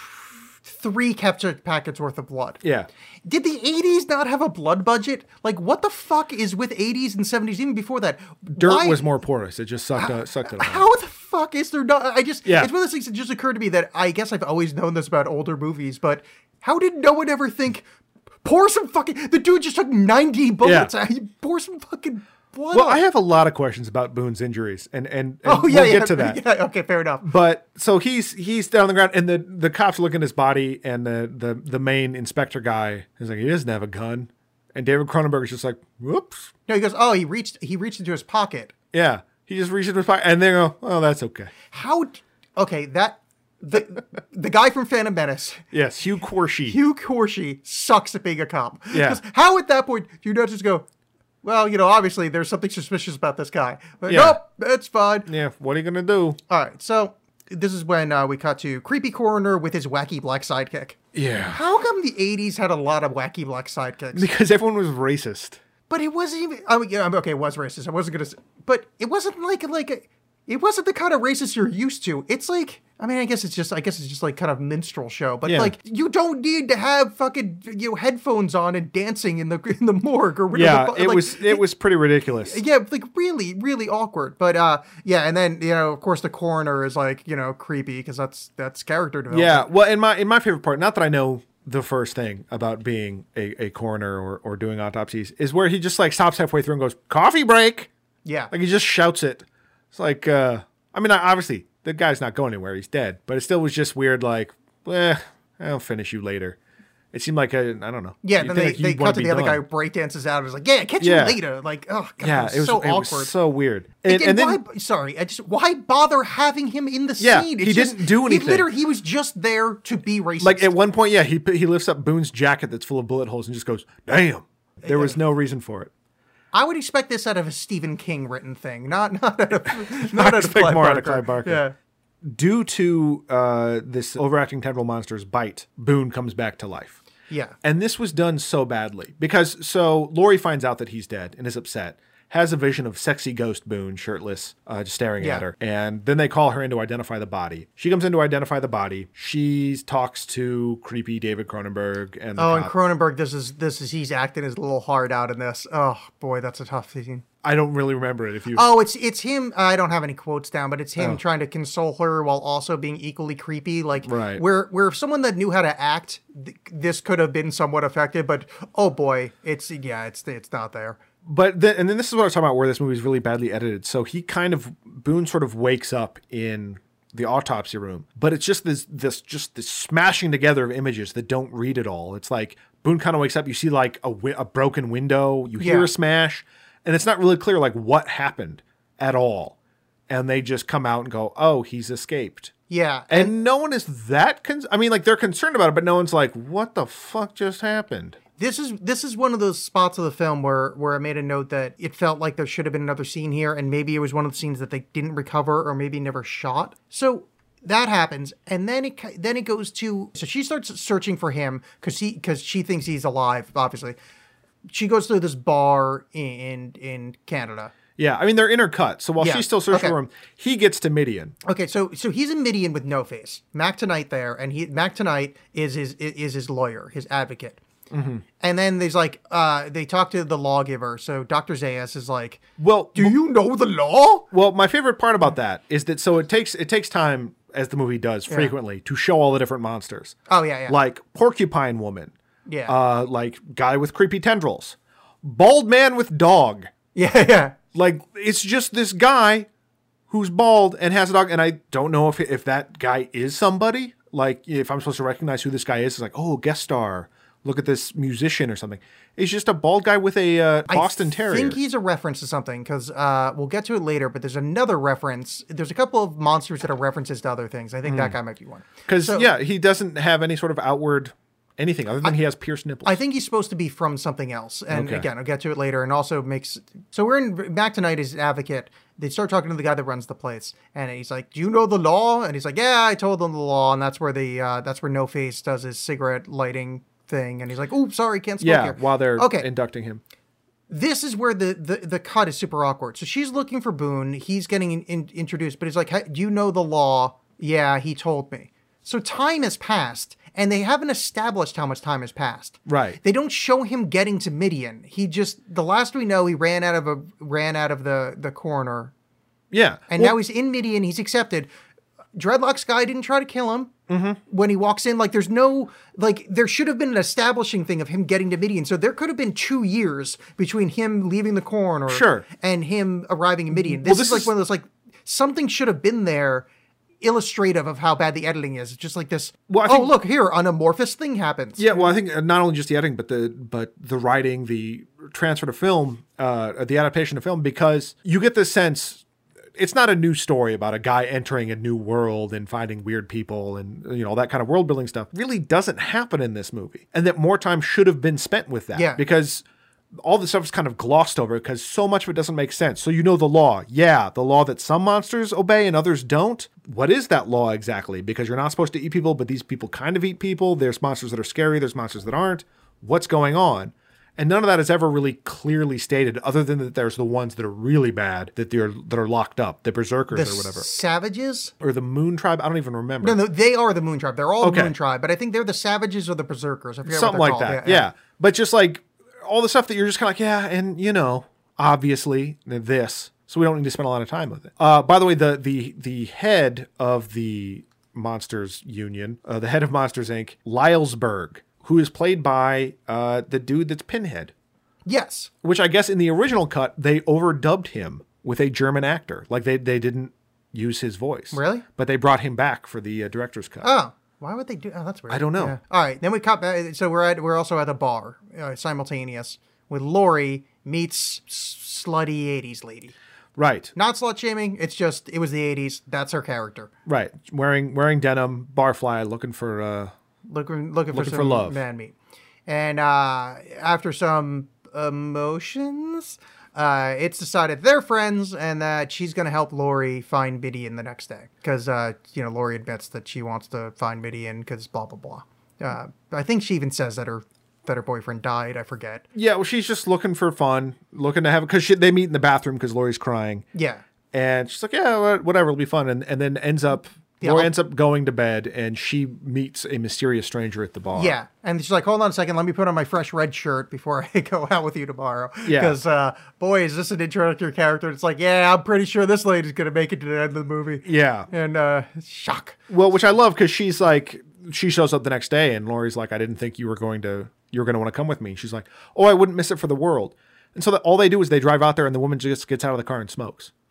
three ketchup packets worth of blood. Yeah. Did the eighties not have a blood budget? Like, what the fuck is with eighties and seventies, even before that? Dirt Why- was more porous. It just sucked, uh, sucked it all. How the fuck is there not? I just, Yeah. it's one of those things that just occurred to me that I guess I've always known this about older movies, but how did no one ever think, pour some fucking, the dude just took ninety bullets. Yeah. Yeah. Pour some fucking blood. Well, on. I have a lot of questions about Boone's injuries, and and, and Oh, yeah, we'll yeah, get to that. Yeah, okay, fair enough. But so he's he's down on the ground, and the the cops look at his body, and the the the main inspector guy is like, he doesn't have a gun, and David Cronenberg is just like, whoops, No, he goes, oh, he reached, he reached into his pocket. yeah, he just reaches into his pocket, and they go, oh, that's okay. How, d- okay, that, the the guy from Phantom Menace, Yes, Hugh Corshi. Hugh Corshi, sucks at being a cop. Yeah. 'Cause how at that point do you not just go, well, you know, obviously there's something suspicious about this guy. But Yeah. nope, that's fine. Yeah, what are you gonna do? All right, so this is when uh, we cut to creepy coroner with his wacky black sidekick. Yeah, How come the eighties had a lot of wacky black sidekicks? because everyone was racist. But it wasn't even. I mean, yeah, I'm- okay, it was racist. I wasn't gonna. Say, but it wasn't like like a, it wasn't the kind of racist you're used to. It's like, I mean, I guess it's just, I guess it's just like kind of minstrel show. But Yeah. like, you don't need to have fucking you know headphones on and dancing in the in the morgue or whatever. Yeah, the fu- it like, was it was pretty ridiculous. Yeah, like really, really awkward. But uh, yeah, and then you know, of course, the coroner is like you know creepy because that's that's character development. Yeah, well, in my in my favorite part, not that I know the first thing about being a, a coroner or, or doing autopsies, is where he just like stops halfway through and goes, coffee break. yeah. Like he just shouts it. It's like, uh, I mean, obviously the guy's not going anywhere; he's dead. But it still was just weird. Like, eh, I'll finish you later. It seemed like a, I don't know. Yeah, You'd then think they, like they you'd wanna cut to be the other guy done. who breakdances out and is like, yeah, catch Yeah. you later. Like, oh, God, Yeah, it was, it was so it awkward. was so weird. And, And, and then why, sorry, I just why bother having him in the Yeah, scene? he didn't do anything. He literally he was just there to be racist. like at one point, yeah, he he lifts up Boone's jacket that's full of bullet holes and just goes, "Damn." There was no reason for it. I would expect this out of a Stephen King written thing, not not out of not out of expect Clive more out Barker. of Clive Barker. Yeah, Due to uh, this overacting tendril monster's bite, Boone comes back to life. yeah. And this was done so badly because so Lori finds out that he's dead and is upset, has a vision of sexy ghost Boone shirtless, uh, just staring Yeah. at her. And then they call her in to identify the body. She comes in to identify the body. She talks to creepy David Cronenberg and the Oh, and cop. Cronenberg, this is this is he's acting his little heart out in this. Oh boy, that's a tough scene. I don't really remember it. If you, Oh, it's it's him. I don't have any quotes down, but it's him Oh. trying to console her while also being equally creepy. Like, Right. where where if someone that knew how to act, th- this could have been somewhat effective. But oh boy, it's yeah, it's it's not there. But then, and then this is what I was talking about, where this movie is really badly edited. So he kind of Boone sort of wakes up in the autopsy room, but it's just this this just this smashing together of images that don't read at all. It's like Boone kind of wakes up. You see like a wi- a broken window. You hear Yeah. a smash, And it's not really clear like what happened at all. And they just come out and go, oh, he's escaped. Yeah. And no one is that con- I mean, like, they're concerned about it, but no one's like, what the fuck just happened? This is this is one of those spots of the film where where I made a note that it felt like there should have been another scene here, and maybe it was one of the scenes that they didn't recover or maybe never shot. So that happens, and then it then it goes to so she starts searching for him because he because she thinks he's alive. Obviously, she goes to this bar in in Canada. Yeah, I mean, they're intercut. So while Yeah, she's still searching okay. for him, he gets to Midian. Okay, so so he's in Midian with No Face. Mac Tonight there, and he Mac Tonight is his is his lawyer, his advocate. Mm-hmm. And then there's like uh, they talk to the lawgiver. So Doctor Zayas is like, Well, "Do you know the law?" Well, my favorite part about that is that so it takes it takes time, as the movie does frequently, to show all the different monsters. Oh yeah, yeah. Like Porcupine Woman. Yeah. Uh, like guy with creepy tendrils. Bald man with dog. yeah, yeah. Like, it's just this guy who's bald and has a dog. And I don't know if if that guy is somebody. Like, if I'm supposed to recognize who this guy is, it's like, oh, guest star. Look at this musician or something. It's just a bald guy with a uh, Boston I Terrier. think he's a reference to something because uh, we'll get to it later. But there's another reference. There's a couple of monsters that are references to other things. I think that guy might be one. Because, So- yeah, he doesn't have any sort of outward anything other than he has pierced nipples. I think he's supposed to be from something else. And Okay. again, I'll get to it later. And also makes so we're in Mac Tonight is advocate. They start talking to the guy that runs the place, and he's like, "Do you know the law?" And he's like, "Yeah, I told them the law." And that's where the uh, that's where No Face does his cigarette lighting thing. And he's like, "Oops, sorry, can't smoke yeah, here." while they're okay. inducting him. This is where the, the, the cut is super awkward. So she's looking for Boone. He's getting in, in, introduced, but he's like, hey, do you know the law? Yeah, he told me. So time has passed, and they haven't established how much time has passed. Right. They don't show him getting to Midian. He just, the last we know, he ran out of a ran out of the, the coroner. Yeah. And Well, now he's in Midian. He's accepted. Dreadlocks guy didn't try to kill him mm-hmm. when he walks in. Like, there's no, like, there should have been an establishing thing of him getting to Midian. So there could have been two years between him leaving the coroner Sure. and him arriving in Midian. This, Well, this is like is- one of those, like, something should have been there illustrative of how bad the editing is. It's just like this, Well, I oh, think- look, here, an amorphous thing happens. Yeah, well, I think uh, not only just the editing, but the but the writing, the transfer to film, uh, the adaptation to film, because you get this sense it's not a new story about a guy entering a new world and finding weird people and you know that kind of world building stuff. Really doesn't happen in this movie, and that more time should have been spent with that. Yeah. Because all the stuff is kind of glossed over because so much of it doesn't make sense. So you know the law. Yeah, the law that some monsters obey and others don't. What is that law exactly? Because you're not supposed to eat people, but these people kind of eat people. There's monsters that are scary. There's monsters that aren't. What's going on? And none of that is ever really clearly stated, other than that there's the ones that are really bad, that they're that are locked up, the berserkers The or whatever. Savages? Or the Moon Tribe. I don't even remember. No, no, they are the Moon Tribe. They're all the Okay. Moon Tribe, but I think they're the Savages or the Berserkers. I forget Something what like they're that. called. Yeah, But just like all the stuff that you're just kind of like, yeah, and you know, obviously this. So we don't need to spend a lot of time with it. Uh, by the way, the the the head of the Monsters Union, uh, the head of Monsters Incorporated, Lylesburg, who is played by uh, the dude that's Pinhead. Yes. Which I guess in the original cut, they overdubbed him with a German actor. Like they, they didn't use his voice. Really? But they brought him back for the uh, director's cut. Oh, why would they do? Oh, that's weird. I don't know. Yeah. All right, then we cut back. So we're at we're also at a bar, uh, simultaneous with Lori meets s- slutty eighties lady. Right. Not slut shaming. It's just it was the eighties. That's her character. Right. Wearing wearing denim, barfly, looking for uh Looking looking for Looking some for love. man meat. And uh, after some emotions, uh, it's decided they're friends and that she's going to help Lori find Midian the next day. Because, uh, you know, Lori admits that she wants to find Midian because blah, blah, blah. Uh, I think she even says that her that her boyfriend died. I forget. Yeah, well, she's just looking for fun, looking to have because they meet in the bathroom because Lori's crying, Yeah. and she's like, "Yeah, wha- whatever, it'll be fun." And and then ends up, Yeah, Lori I'll- ends up going to bed, and she meets a mysterious stranger at the bar. Yeah. And she's like, hold on a second. Let me put on my fresh red shirt before I go out with you tomorrow. Yeah. Because, uh, boy, is this an introductory character. It's like, yeah, I'm pretty sure this lady's going to make it to the end of the movie. yeah. And, uh, shock. Well, which I love because she's like, she shows up the next day, and Lori's like, "I didn't think you were going to, you were going to want to come with me." She's like, "Oh, I wouldn't miss it for the world." And so that all they do is they drive out there, and the woman just gets out of the car and smokes.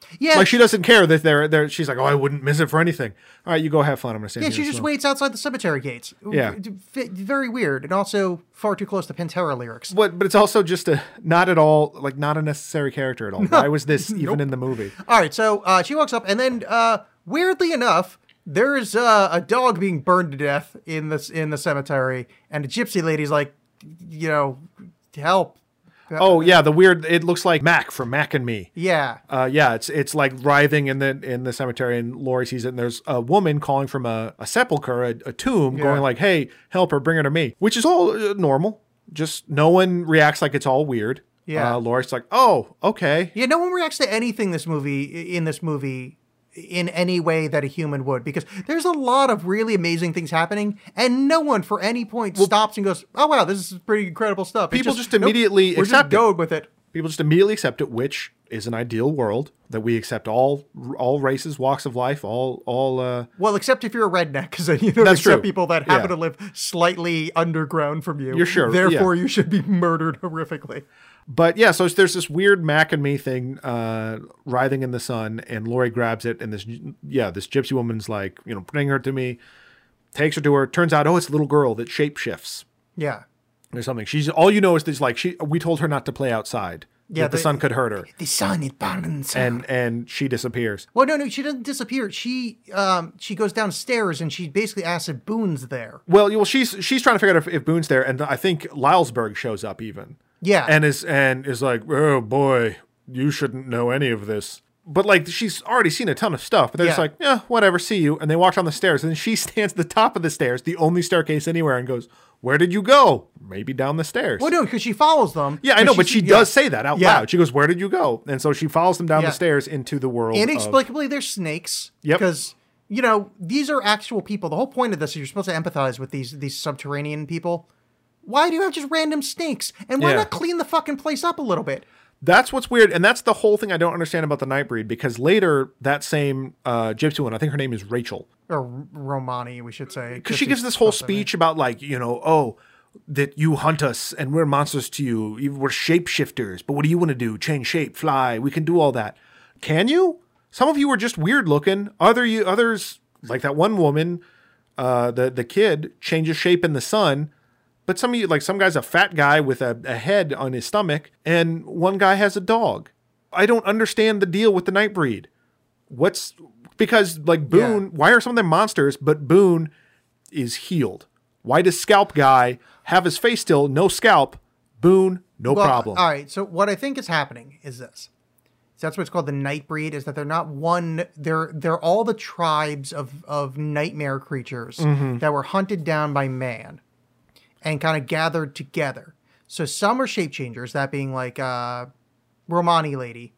Yeah, Like, she doesn't care that they're there. She's like, oh, I wouldn't miss it for anything. All right, you go have fun. I'm going to stand Yeah, here she and just smoke. waits outside the cemetery gates. Yeah. V- Very weird, and also far too close to Pantera lyrics. But, but it's also just a, not at all, like, not a necessary character at all. Why was this even in the movie? All right, so uh, she walks up, and then uh, weirdly enough, there's uh, a dog being burned to death in this in the cemetery, and a gypsy lady's like, you know, help. Oh, yeah, the weird, it looks like Mac from Mac and Me. Yeah. Uh, yeah, it's it's like writhing in the in the cemetery, and Laurie sees it, and there's a woman calling from a, a sepulcher, a, a tomb, Yeah. going like, hey, help her, bring her to me, which is all uh, normal. Just no one reacts like it's all weird. Yeah. Uh, Laurie's like, oh, okay. Yeah, no one reacts to anything this movie in this movie in any way that a human would, because there's a lot of really amazing things happening, and no one for any point stops and goes, "Oh wow, this is pretty incredible stuff." It's People just nope, immediately we're just accept it. going with it. People just immediately accept it, which is an ideal world that we accept all all races, walks of life, all all. Uh, Well, except if you're a redneck, because then you don't That's accept true. people that happen Yeah. to live slightly underground from you. You're sure, Therefore, yeah. you should be murdered horrifically. But yeah, so there's this weird Mac and Me thing, uh, writhing in the sun, and Laurie grabs it, and this, yeah, this gypsy woman's like, you know, bring her to me, takes her to her. Turns out, oh, it's a little girl that shapeshifts Yeah. or something. She's all you know is this, like, she. We told her not to play outside. Yeah, that the the- sun could hurt her, The sun it burns. and and she disappears. well, no, no, she doesn't disappear. She um she goes downstairs and she basically asks if Boone's there. Well, well, she's she's trying to figure out if, if Boone's there, and I think Lylesburg shows up even. Yeah. and is and is like, oh boy, you shouldn't know any of this. But like, she's already seen a ton of stuff. But they're just Yeah. like, yeah, whatever, see you. And they walk down the stairs, and she stands at the top of the stairs, the only staircase anywhere, and goes, where did you go? Maybe down the stairs. Well, no, because she follows them. Yeah, I know, but she's- she yeah. does say that out Yeah. loud. She goes, where did you go? And so she follows them down Yeah. the stairs into the world. of- Inexplicably, they're snakes. Yep. Because, you know, these are actual people. The whole point of this is you're supposed to empathize with these these subterranean people. Why do you have just random snakes? And why Yeah. not clean the fucking place up a little bit? That's what's weird, and that's the whole thing I don't understand about the Nightbreed, because later, that same uh, gypsy one, I think her name is Rachel, Or Romani, we should say. because she gives this whole speech about, like, you know, oh, that you hunt us and we're monsters to you. You- We're shapeshifters, but what do you want to do? Change shape, fly. We can do all that. Can you? Some of you are just weird looking. Other you, others, like that one woman, uh, the the kid changes shape in the sun. But some of you, like some guy's a fat guy with a, a head on his stomach, and one guy has a dog. I don't understand the deal with the Nightbreed. What's because like Boone? Yeah. Why are some of them monsters? But Boone is healed. Why does Scalp Guy have his face still? No scalp. Boone, no Well, problem. All right. So what I think is happening is this. So that's what's called the Nightbreed. Is that they're not one. They're they're all the tribes of of nightmare creatures Mm-hmm. that were hunted down by man, and kind of gathered together. So some are shape changers. That being like uh, Romani lady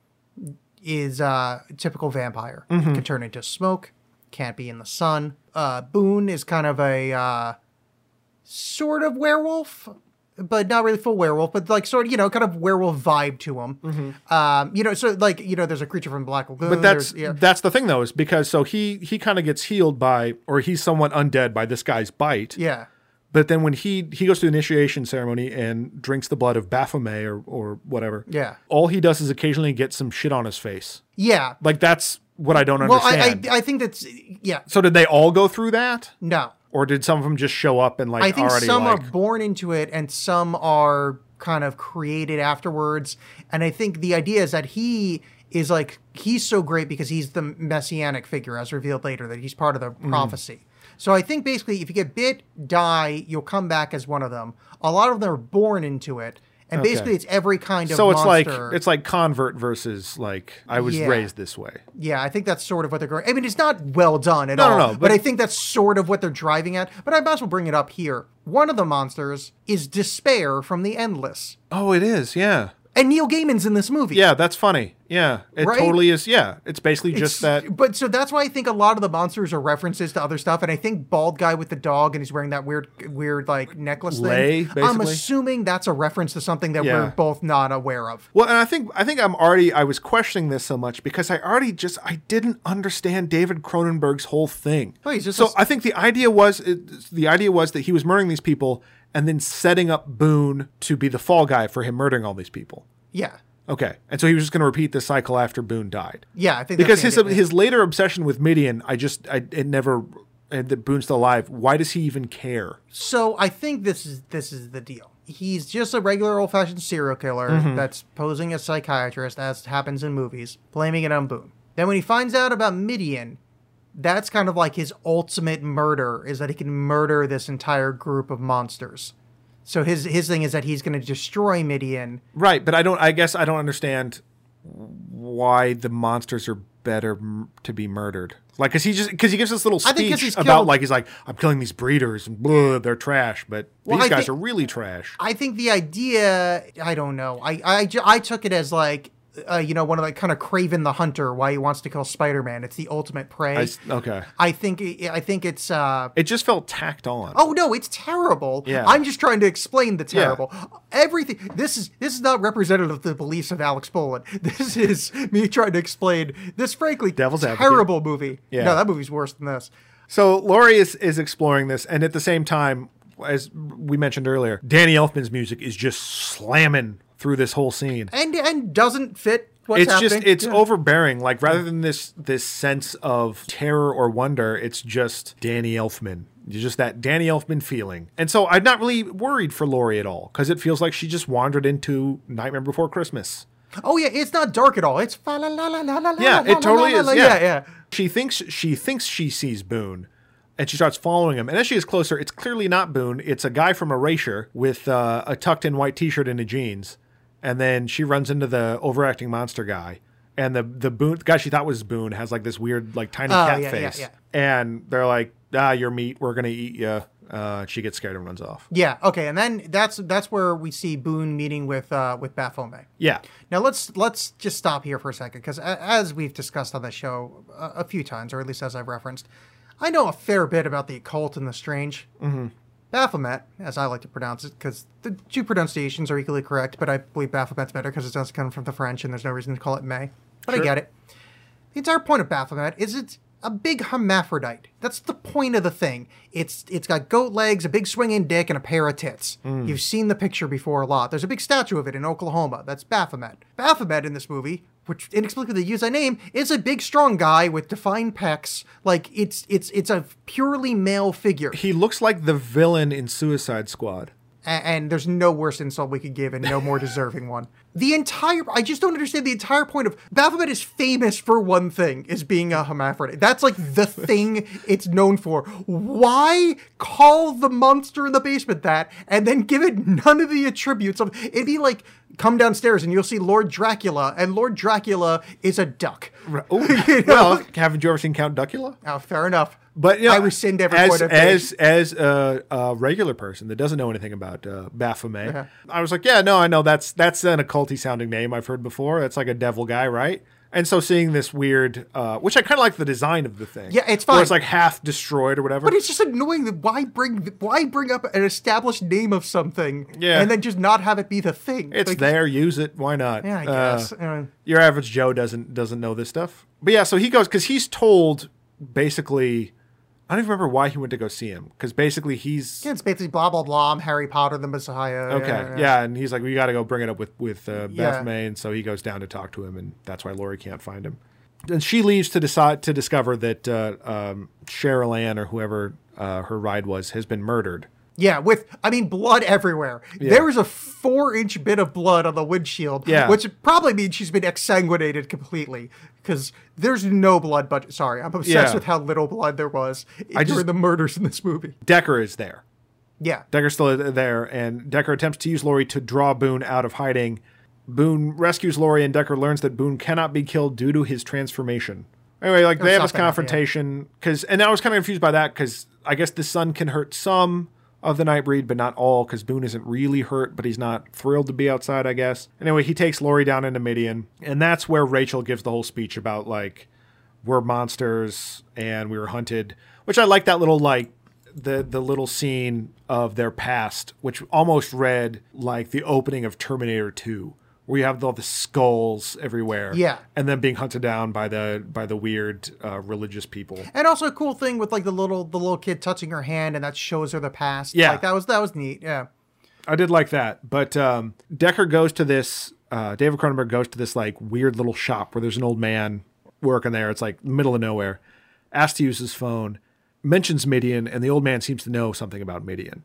is uh, a typical vampire. Mm-hmm. Can turn into smoke. Can't be in the sun. Uh, Boone is kind of a uh, sort of werewolf, but not really full werewolf, but like sort of, you know, kind of werewolf vibe to him. Um, you know, so like, you know, there's a creature from Black Lagoon. But that's there's- yeah. that's the thing though, is because so he he kind of gets healed by, or he's somewhat undead by this guy's bite. yeah. But then when he he goes to the initiation ceremony and drinks the blood of Baphomet or or whatever, Yeah. all he does is occasionally get some shit on his face. Yeah. Like that's what I don't Well, I, understand. I, I think that's, yeah, so did they all go through that, no. or did some of them just show up and like I think already some like? are born into it and some are kind of created afterwards. And I think the idea is that he is like, he's so great because he's the messianic figure, as revealed later, that he's part of the Mm-hmm. prophecy. So I think basically if you get bit, die, you'll come back as one of them. A lot of them are born into it. And Okay. basically it's every kind of So it's monster. like it's like convert versus like I was Yeah. raised this way. Yeah, I think that's sort of what they're going. I mean, it's not well done at No, no, all. no, but, but- I think that's sort of what they're driving at. But I might as well bring it up here. One of the monsters is Despair from The Endless. Oh, it is, yeah. And Neil Gaiman's in this movie. Yeah, that's funny. Yeah, it Right? totally is. Yeah, it's basically just It's- that. But so that's why I think a lot of the monsters are references to other stuff. And I think bald guy with the dog and he's wearing that weird, weird like necklace Lei, thing. I'm basically. assuming that's a reference to something that Yeah. we're both not aware of. Well, and I think I think I'm already I was questioning this so much because I already just I didn't understand David Cronenberg's whole thing. Oh, he's just so a- I think the idea was it, the idea was that he was murdering these people and then setting up Boone to be the fall guy for him murdering all these people. Yeah. Okay. And so he was just going to repeat this cycle after Boone died. Yeah, I think Because that's his the idea. his later obsession with Midian, I just, I it never, and that Boone's still alive. Why does he even care? So I think this is this is the deal. He's just a regular old-fashioned serial killer Mm-hmm. that's posing as psychiatrist, as happens in movies, blaming it on Boone. Then when he finds out about Midian, that's kind of like his ultimate murder, is that he can murder this entire group of monsters. So his his thing is that he's going to destroy Midian. Right, but I don't, I guess I don't understand why the monsters are better m- to be murdered. Like, cause he just, cause he gives this little I think 'cause speech he's about killed- like, he's like, I'm killing these breeders and blah, they're trash, but Well, these I guys think- are really trash. I think the idea, I don't know. I I, ju- I took it as like, uh, you know, one of like kind of Craven the Hunter, why he wants to kill Spider-Man. It's the ultimate prey. I I, s- okay. think it- I think it's uh It just felt tacked on. oh no, it's terrible. Yeah. I'm just trying to explain the Yeah. terrible. Everything this is this is not representative of the beliefs of Alex Boland. This is me trying to explain this frankly Devil's advocate. terrible movie. Yeah. No, that movie's worse than this. So Laurie is, is exploring this, and at the same time, as we mentioned earlier, Danny Elfman's music is just slamming through this whole scene. And and doesn't fit what's It's happening. just it's Yeah. overbearing. Like rather than this this sense of terror or wonder, it's just Danny Elfman. It's just that Danny Elfman feeling. And so I'm not really worried for Laurie at all because it feels like she just wandered into Nightmare Before Christmas. Oh yeah, it's not dark at all. It's fa la la la la la Yeah, la, it totally la, is. la, Yeah. yeah, yeah. She thinks she thinks she sees Boone, and she starts following him. And as she gets closer, it's clearly not Boone. It's a guy from Erasure with uh, a tucked-in white T-shirt and a jeans. And then she runs into the overacting monster guy, and the the Boone the guy she thought was Boone has like this weird like tiny Oh, cat yeah, yeah, face. yeah. And they're like, "Ah, you're meat. We're gonna eat you." Uh, she gets scared and runs off. Yeah, okay, and then that's that's where we see Boone meeting with uh, with Baphomet. Yeah, Now let's let's just stop here for a second, because as we've discussed on the show a, a few times, or at least as I've referenced, I know a fair bit about the occult and the strange. Mm-hmm. Baphomet, as I like to pronounce it, because the two pronunciations are equally correct, but I believe Baphomet's better because it does come from the French, and there's no reason to call it May. But Sure. I get it. The entire point of Baphomet is it's a big hermaphrodite. That's the point of the thing. It's it's got goat legs, a big swinging dick, and a pair of tits. You've seen the picture before a lot. There's a big statue of it in Oklahoma. That's Baphomet. Baphomet in this movie, which inexplicably they use that name, is a big strong guy with defined pecs. Like it's it's it's a purely male figure. he looks like the villain in Suicide Squad. A- and there's no worse insult we could give and no more deserving one. The entire, I just don't understand the entire point of, Baphomet is famous for one thing, is being a hermaphrodite. That's like the thing it's known for. Why call the monster in the basement that and then give it none of the attributes of, it'd be like, come downstairs and you'll see Lord Dracula, and Lord Dracula is a duck. Ooh, You know? well, haven't you ever seen Count Duckula? Oh, fair enough. But you know, I rescind every as point I've as made. as a, a regular person that doesn't know anything about uh, Baphomet, Uh-huh. I was like, yeah, no, I know that's that's an occulty sounding name I've heard before. It's like a devil guy, right? And so seeing this weird, uh, which I kind of like the design of the thing. Yeah, it's where fine. it's like half destroyed or whatever. But it's just annoying that why bring why bring up an established name of something Yeah. and then just not have it be the thing. It's Like, there, use it. Why not? Yeah, I Uh, guess. Uh, your average Joe doesn't doesn't know this stuff. But yeah, so he goes because he's told basically. I don't even remember why he went to go see him because basically he's yeah, it's basically blah blah blah. I'm Harry Potter, the Messiah. okay, yeah, and he's like, we got to go bring it up with with uh, Yeah. Baphomet, and so he goes down to talk to him, and that's why Laurie can't find him. And she leaves to decide to discover that uh, um, Cheryl Ann or whoever uh, her ride was has been murdered. Yeah, with I mean blood everywhere. Yeah. There was a four inch bit of blood on the windshield, Yeah. which probably means she's been exsanguinated completely because there's no blood budget. Sorry, I'm obsessed Yeah. with how little blood there was I during just- the murders in this movie. Decker is there. Yeah, Decker's still there, and Decker attempts to use Laurie to draw Boone out of hiding. Boone rescues Laurie, and Decker learns that Boone cannot be killed due to his transformation. Anyway, like they have this something, yeah. confrontation because, and I was kind of confused by that because I guess the sun can hurt some of the Nightbreed, but not all because Boone isn't really hurt, but he's not thrilled to be outside, I guess. Anyway, he takes Laurie down into Midian, and that's where Rachel gives the whole speech about like we're monsters and we were hunted, which I like that little like the the little scene of their past, which almost read like the opening of Terminator two, where you have all the skulls everywhere, Yeah. and then being hunted down by the by the weird uh, religious people. and also a cool thing with like the little the little kid touching her hand and that shows her the past. Yeah. like that was that was neat. Yeah. I did like that, but um, Decker goes to this uh, David Cronenberg goes to this like weird little shop where there's an old man working there. It's like middle of nowhere. Asks to use his phone, mentions Midian, and the old man seems to know something about Midian.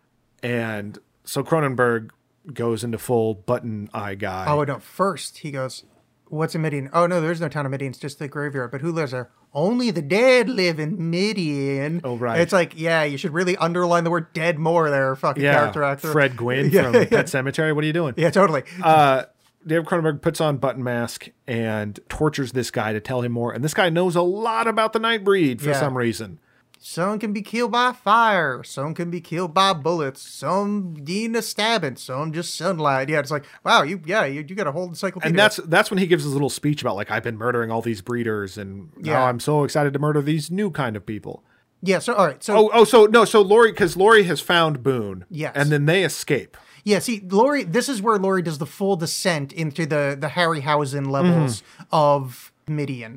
And so Cronenberg goes into full button eye guy. Oh, no. First, he goes, what's a Midian? Oh, no, there's no town of Midian. It's just the graveyard. But who lives there? Only the dead live in Midian. Oh, right. It's like, yeah, you should really underline the word dead more there, fucking yeah, character actor. Fred Gwynn Yeah, from yeah. Pet Sematary. What are you doing? Yeah, totally. Uh, David Cronenberg puts on button mask and tortures this guy to tell him more. And this guy knows a lot about the Nightbreed for Yeah. some reason. Some can be killed by fire. Some can be killed by bullets. Some need a stabbing. Some just sunlight. Yeah, it's like, wow, you yeah, you, you got a whole encyclopedia. And that's that's when he gives his little speech about like, I've been murdering all these breeders and Yeah. now I'm so excited to murder these new kind of people. yeah. So all right. So Oh, oh, so no, so Laurie, because Laurie has found Boone. Yes. And then they escape. yeah, see, Laurie. This is where Laurie does the full descent into the the Harryhausen levels Mm-hmm. of Midian.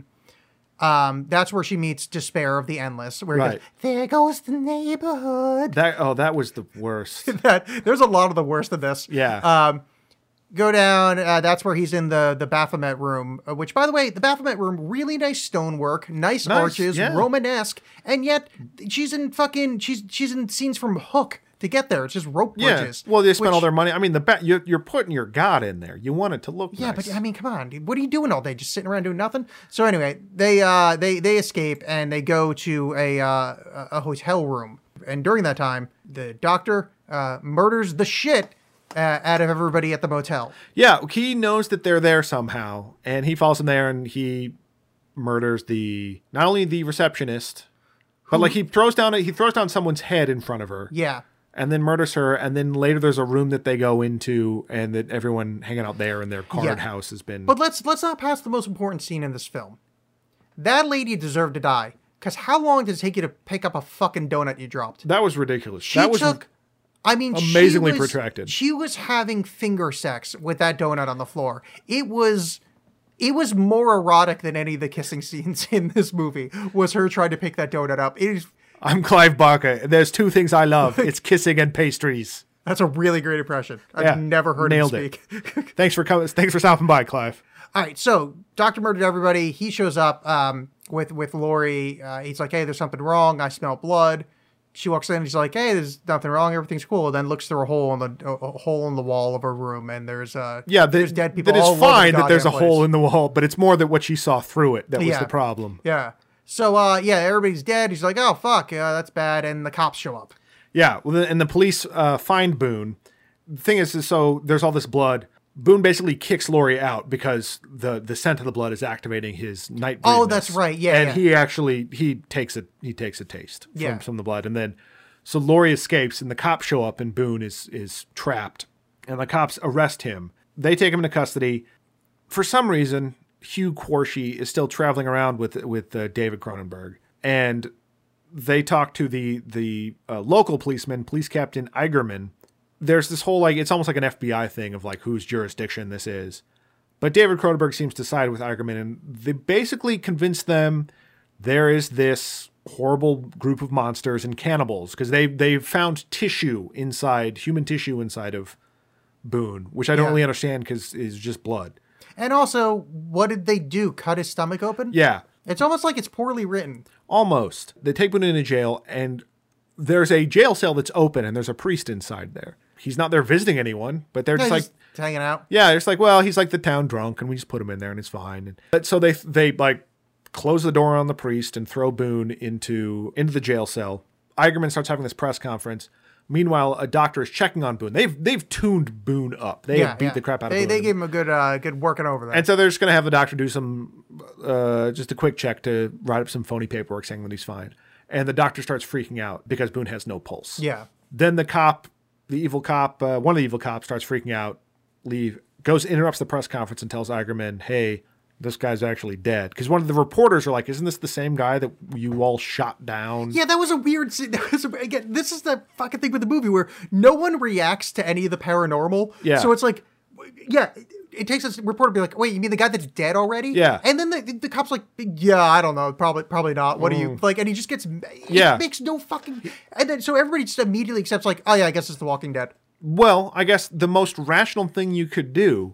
Um, that's where she meets Despair of the Endless. Where he Right. goes, there goes the neighborhood. That oh, that was the worst. that there's a lot of the worst of this. Yeah. Um, go down. Uh, that's where he's in the the Baphomet room. Uh, which, by the way, the Baphomet room, really nice stonework, nice, Nice, arches, yeah. Romanesque, and yet she's in fucking she's she's in scenes from Hook to get there. It's just rope Yeah. bridges. Well, they spent which- all their money. I mean, the ba- you're, you're putting your God in there. You want it to look Yeah, nice. but I mean, come on, dude. What are you doing all day? Just sitting around doing nothing? So anyway, they uh they they escape and they go to a uh, a hotel room. And during that time, the doctor uh, murders the shit uh, out of everybody at the motel. Yeah, he knows that they're there somehow, and he follows them there, and he murders the not only the receptionist, but like he throws down a, he throws down someone's head in front of her, Yeah. and then murders her. And then later, there's a room that they go into, and that everyone hanging out there in their card Yeah. house has been. But let's let's not pass the most important scene in this film. That lady deserved to die. Because how long did it take you to pick up a fucking donut you dropped? that was ridiculous. She that was took. I mean, she amazingly was- protracted. She was having finger sex with that donut on the floor. It was. It was more erotic than any of the kissing scenes in this movie. Was her trying to pick that donut up? It is. I'm Clive Barker. There's two things I love: it's kissing and pastries. That's a really great impression. I've Yeah, never heard nailed him it. speak. Thanks for coming. Thanks for stopping by, Clive. All right, so Doctor murdered everybody. He shows up um, with with Laurie. Uh, he's like, "Hey, there's something wrong. I smell blood." She walks in. He's like, "Hey, there's nothing wrong. Everything's cool." Then looks through a hole in the a, a hole in the wall of her room, and there's uh Yeah, that, there's dead people. that all is over the fine that there's a goddamn hole place. in the wall, but it's more that what she saw through it that was Yeah. the problem. Yeah. So uh, yeah, everybody's dead. He's like, "Oh fuck, uh, that's bad," and the cops show up. Yeah, well, and the police uh, find Boone. The thing is, is, so there's all this blood. Boone basically kicks Laurie out because the, the scent of the blood is activating his night. Oh, that's right. Yeah, and yeah. he actually he takes a he takes a taste from, Yeah. from the blood, and then so Laurie escapes, and the cops show up, and Boone is is trapped, and the cops arrest him. They take him into custody. For some reason, Hugh Quarshie is still traveling around with with uh, David Cronenberg, and they talk to the the uh, local policeman, police captain Eigerman. There's this whole like it's almost like an F B I thing of like whose jurisdiction this is, but David Cronenberg seems to side with Eigerman, and they basically convince them there is this horrible group of monsters and cannibals because they they found tissue inside human tissue inside of Boone, which I don't Yeah. really understand because it's just blood. And also, what did they do? Cut his stomach open? Yeah, It's almost like it's poorly written. almost. They take Boone into jail, and there's a jail cell that's open, and there's a priest inside there. He's not there visiting anyone, but they're Yeah, just like, just hanging out. yeah, it's like, well, he's like the town drunk, and we just put him in there, and it's fine. And but so they they like close the door on the priest and throw Boone into into the jail cell. Eigerman starts having this press conference. Meanwhile, a doctor is checking on Boone. They've they've tuned Boone up. They have beat the crap out they, of Boone. They gave him a good uh, good working over there. And so they're just going to have the doctor do some, uh, just a quick check to write up some phony paperwork saying that he's fine. And the doctor starts freaking out because Boone has no pulse. yeah. Then the cop, the evil cop, uh, one of the evil cops starts freaking out, leave, goes, interrupts the press conference and tells Eigerman, hey, this guy's actually dead. Because one of the reporters are like, isn't this the same guy that you all shot down? Yeah, that was a weird scene. That was a, again, this is the fucking thing with the movie where no one reacts to any of the paranormal. Yeah. So it's like, yeah, it, it takes a reporter to be like, wait, you mean the guy that's dead already? Yeah. And then the, the, the cop's like, yeah, I don't know. Probably probably not. What do you, like, and he just gets, it Yeah. makes no fucking, and then so everybody just immediately accepts like, oh yeah, I guess it's The Walking Dead. Well, I guess the most rational thing you could do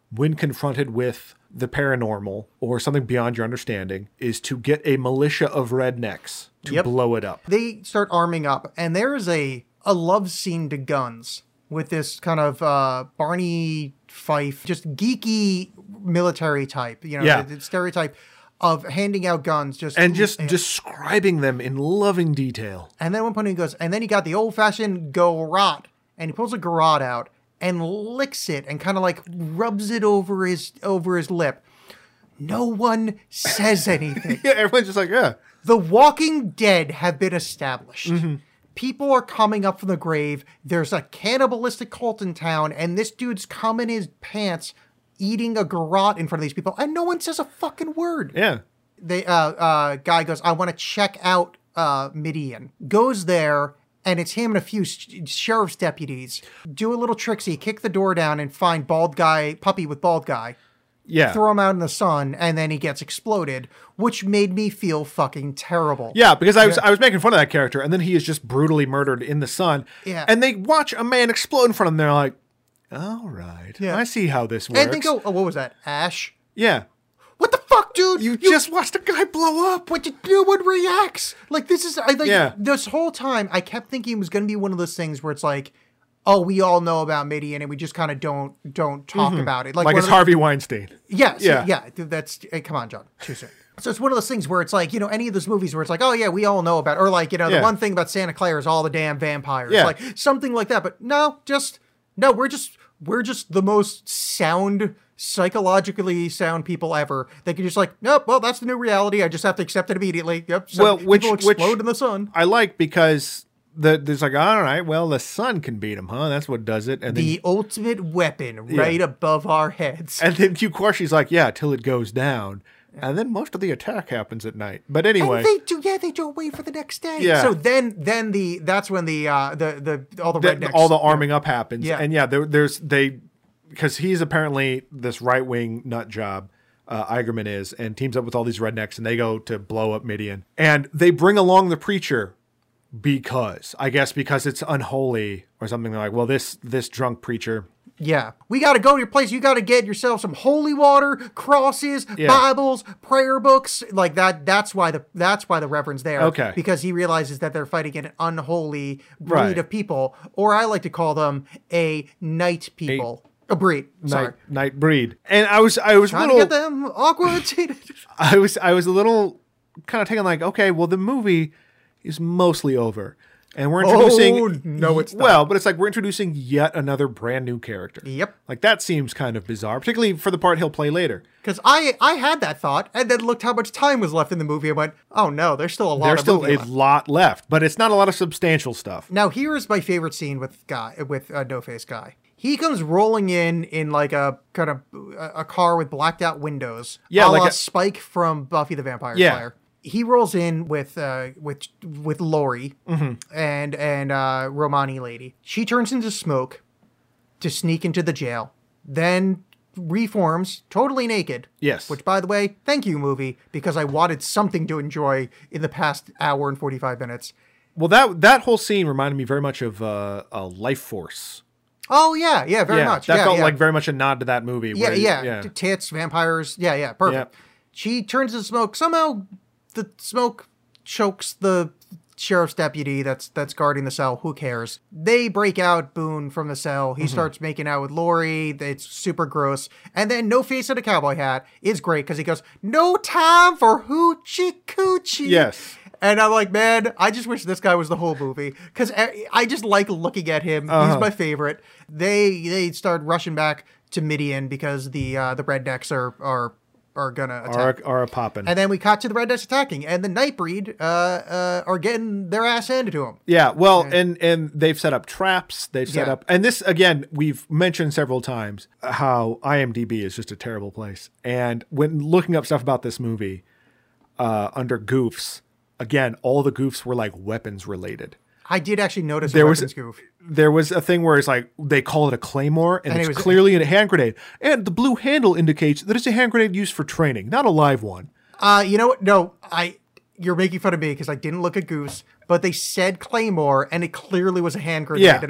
when confronted with the paranormal or something beyond your understanding is to get a militia of rednecks to Yep. blow it up. They start arming up, and there is a, a love scene to guns with this kind of uh, Barney Fife, just geeky military type, you know, Yeah. the, the stereotype of handing out guns. just And just describing them in loving detail. And then at one point he goes, and then he got the old-fashioned garrote, and he pulls a garrote out and licks it and kind of like rubs it over his over his lip. No one says anything. Yeah, everyone's just like, yeah. The Walking Dead have been established. Mm-hmm. People are coming up from the grave. There's a cannibalistic cult in town, and this dude's come in his pants eating a garrote in front of these people, and no one says a fucking word. Yeah. They uh uh guy goes, I want to check out uh Midian. Goes there, and it's him and a few sh- sheriff's deputies. Do a little tricksy, kick the door down and find bald guy, puppy with bald guy. Yeah. Throw him out in the sun, and then he gets exploded, which made me feel fucking terrible. Yeah, because I was I was making fun of that character, and then he is just brutally murdered in the sun. Yeah. And they watch a man explode in front of them. They're like, all right, Yeah. I see how this works. And they go, oh, what was that? Ash? yeah. What the fuck, dude? You, just watched a guy blow up. But no one reacts. Like, this is, I like, Yeah. this whole time, I kept thinking it was going to be one of those things where it's like, oh, we all know about Midian, and we just kind of don't don't talk about it. Like, one it's of the- Harvey Weinstein. Yes, Yeah. yeah, yeah. dude, That's hey, come on, John. Too soon. So it's one of those things where it's like, you know, any of those movies where it's like, oh yeah, we all know about, or like, you know, the Yeah. one thing about Santa Clara is all the damn vampires, Yeah. like something like that. But no, just no, we're just we're just the most sound, psychologically sound people ever. They can just like, nope, well, that's the new reality. I just have to accept it immediately. Yep. So Well, which- people which- explode in the sun. I like because the, there's like, all right, well, the sun can beat him, huh? That's what does it. And then, The ultimate weapon right above our heads. and then Q Quarshi's like, yeah, till it goes down. And then most of the attack happens at night. But anyway. And they do, yeah, they do wait for the next day. Yeah. So then, then the that's when the uh the the all the the- rednecks, all the arming up happens. Yeah. And yeah, there, there's they because he's apparently this right wing nut job. Uh, Eigerman is and teams up with all these rednecks and they go to blow up Midian and they bring along the preacher because I guess because it's unholy or something. They're like, well, this this drunk preacher. Yeah, we got to go to your place. You got to get yourself some holy water, crosses, Yeah. Bibles, prayer books, like that. That's why the that's why the reverend's there. Okay. because he realizes that they're fighting an unholy breed Right. of people, or I like to call them a night people, a, breed. Sorry, Night, night breed. And I was I was a trying little to get them awkward. I was I was a little kind of taken like, okay, well the movie is mostly over. And we're introducing Oh, no, it's not. well, but it's like we're introducing yet another brand new character. Yep. Like that seems kind of bizarre, particularly for the part he'll play later. Because I I had that thought, and then looked how much time was left in the movie, and went, oh no, there's still a lot. There's of still movie a left. lot left, but it's not a lot of substantial stuff. Now here is my favorite scene with guy with uh, No Face Guy. He comes rolling in in like a kind of a, a car with blacked out windows. Yeah, a like la a- Spike from Buffy the Vampire Yeah. Slayer. He rolls in with uh with with Lori Mm-hmm. and and uh Romani lady. She turns into smoke to sneak into the jail, then reforms totally naked. Yes. Which, by the way, thank you, movie, because I wanted something to enjoy in the past hour and forty-five minutes. Well, that that whole scene reminded me very much of uh, a Life Force. Oh yeah, yeah, very yeah, much. that yeah, felt yeah. like very much a nod to that movie. Yeah, where- yeah, yeah. T- Tits, vampires. Yeah, yeah. Perfect. Yep. She turns to smoke. Somehow, the smoke chokes the sheriff's deputy that's that's guarding the cell. Who cares? They break out Boone from the cell. Mm-hmm. He starts making out with Lori. It's super gross. And then No Face in a cowboy hat is great because he goes, "No time for hoochie coochie." Yes. And I'm like, man, I just wish this guy was the whole movie because I, I just like looking at him. Uh-huh. He's my favorite. They they start rushing back to Midian because the uh, the rednecks are are are gonna attack. Are, are a poppin'. And then we cut to the rednecks attacking, and the Nightbreed uh, uh, are getting their ass handed to them. Yeah, well, and and they've set up traps. They've set Yeah. up, and this again, we've mentioned several times how IMDb is just a terrible place. And when looking up stuff about this movie, uh, under goofs, again, all the goofs were like weapons related. I did actually notice There a was weapons goof. there was a thing where it's like they call it a claymore, and, And it it's was- clearly a hand grenade, and the blue handle indicates that it's a hand grenade used for training, not a live one. Uh, you know what? No, I. You're making fun of me because I didn't look at Goose, but they said Claymore, and it clearly was a hand grenade, Yeah. and I went,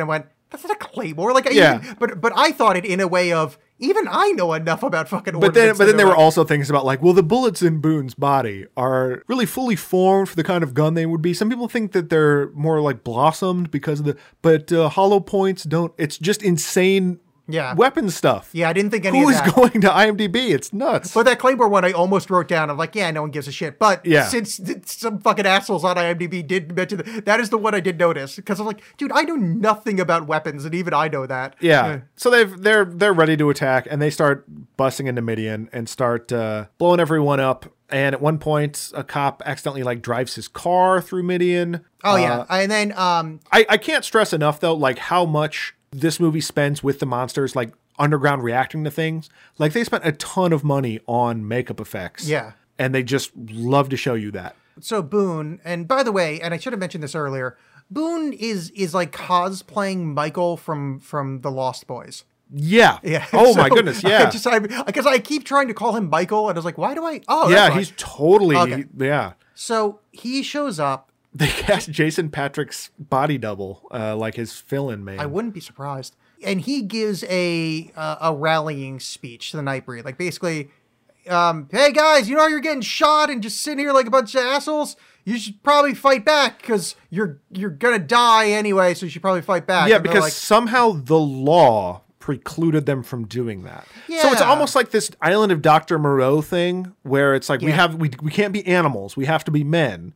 that's not a claymore. Like, I Yeah. even, but but I thought it in a way of even I know enough about fucking. But then, ordnance but to then there know, were like, also things about like, well, the bullets in Boone's body are really fully formed for the kind of gun they would be. Some people think that they're more like blossomed because of the, but uh, hollow points don't. It's just insane. Yeah. Weapon stuff. Yeah, I didn't think any Who of is that. going to IMDb? It's nuts. But that Claymore one, I almost wrote down. I'm like, yeah, no one gives a shit. But Yeah. since th- some fucking assholes on IMDb did mention that, that is the one I did notice. Because I'm like, dude, I know nothing about weapons, and even I know that. Yeah. Uh, So they've they're they're ready to attack, and they start busting into Midian and start uh, blowing everyone up. And at one point, a cop accidentally like drives his car through Midian. oh, Uh, yeah. And then, um, I, I can't stress enough though, like how much this movie spends with the monsters, like underground reacting to things. Like they spent a ton of money on makeup effects. Yeah. And they just love to show you that. so Boone, and by the way, and I should have mentioned this earlier, Boone is is like cosplaying Michael from from the Lost Boys. Yeah. Yeah. Oh my So, goodness. I Yeah. just because I, I keep trying to call him Michael, and I was like, why do I? Oh, yeah. that's why. He's totally. Okay. Yeah. So he shows up. They cast Jason Patrick's body double, uh, like his fill-in man. I wouldn't be surprised. And he gives a uh, a rallying speech to the Nightbreed, like basically, um, hey guys, you know you're getting shot and just sitting here like a bunch of assholes. You should probably fight back because you're you're gonna die anyway. So you should probably fight back. Yeah, And they're because like, somehow the law precluded them from doing that. So it's Yeah. almost like this Island of Doctor Moreau thing where it's like we Yeah. have we we can't be animals, we have to be men.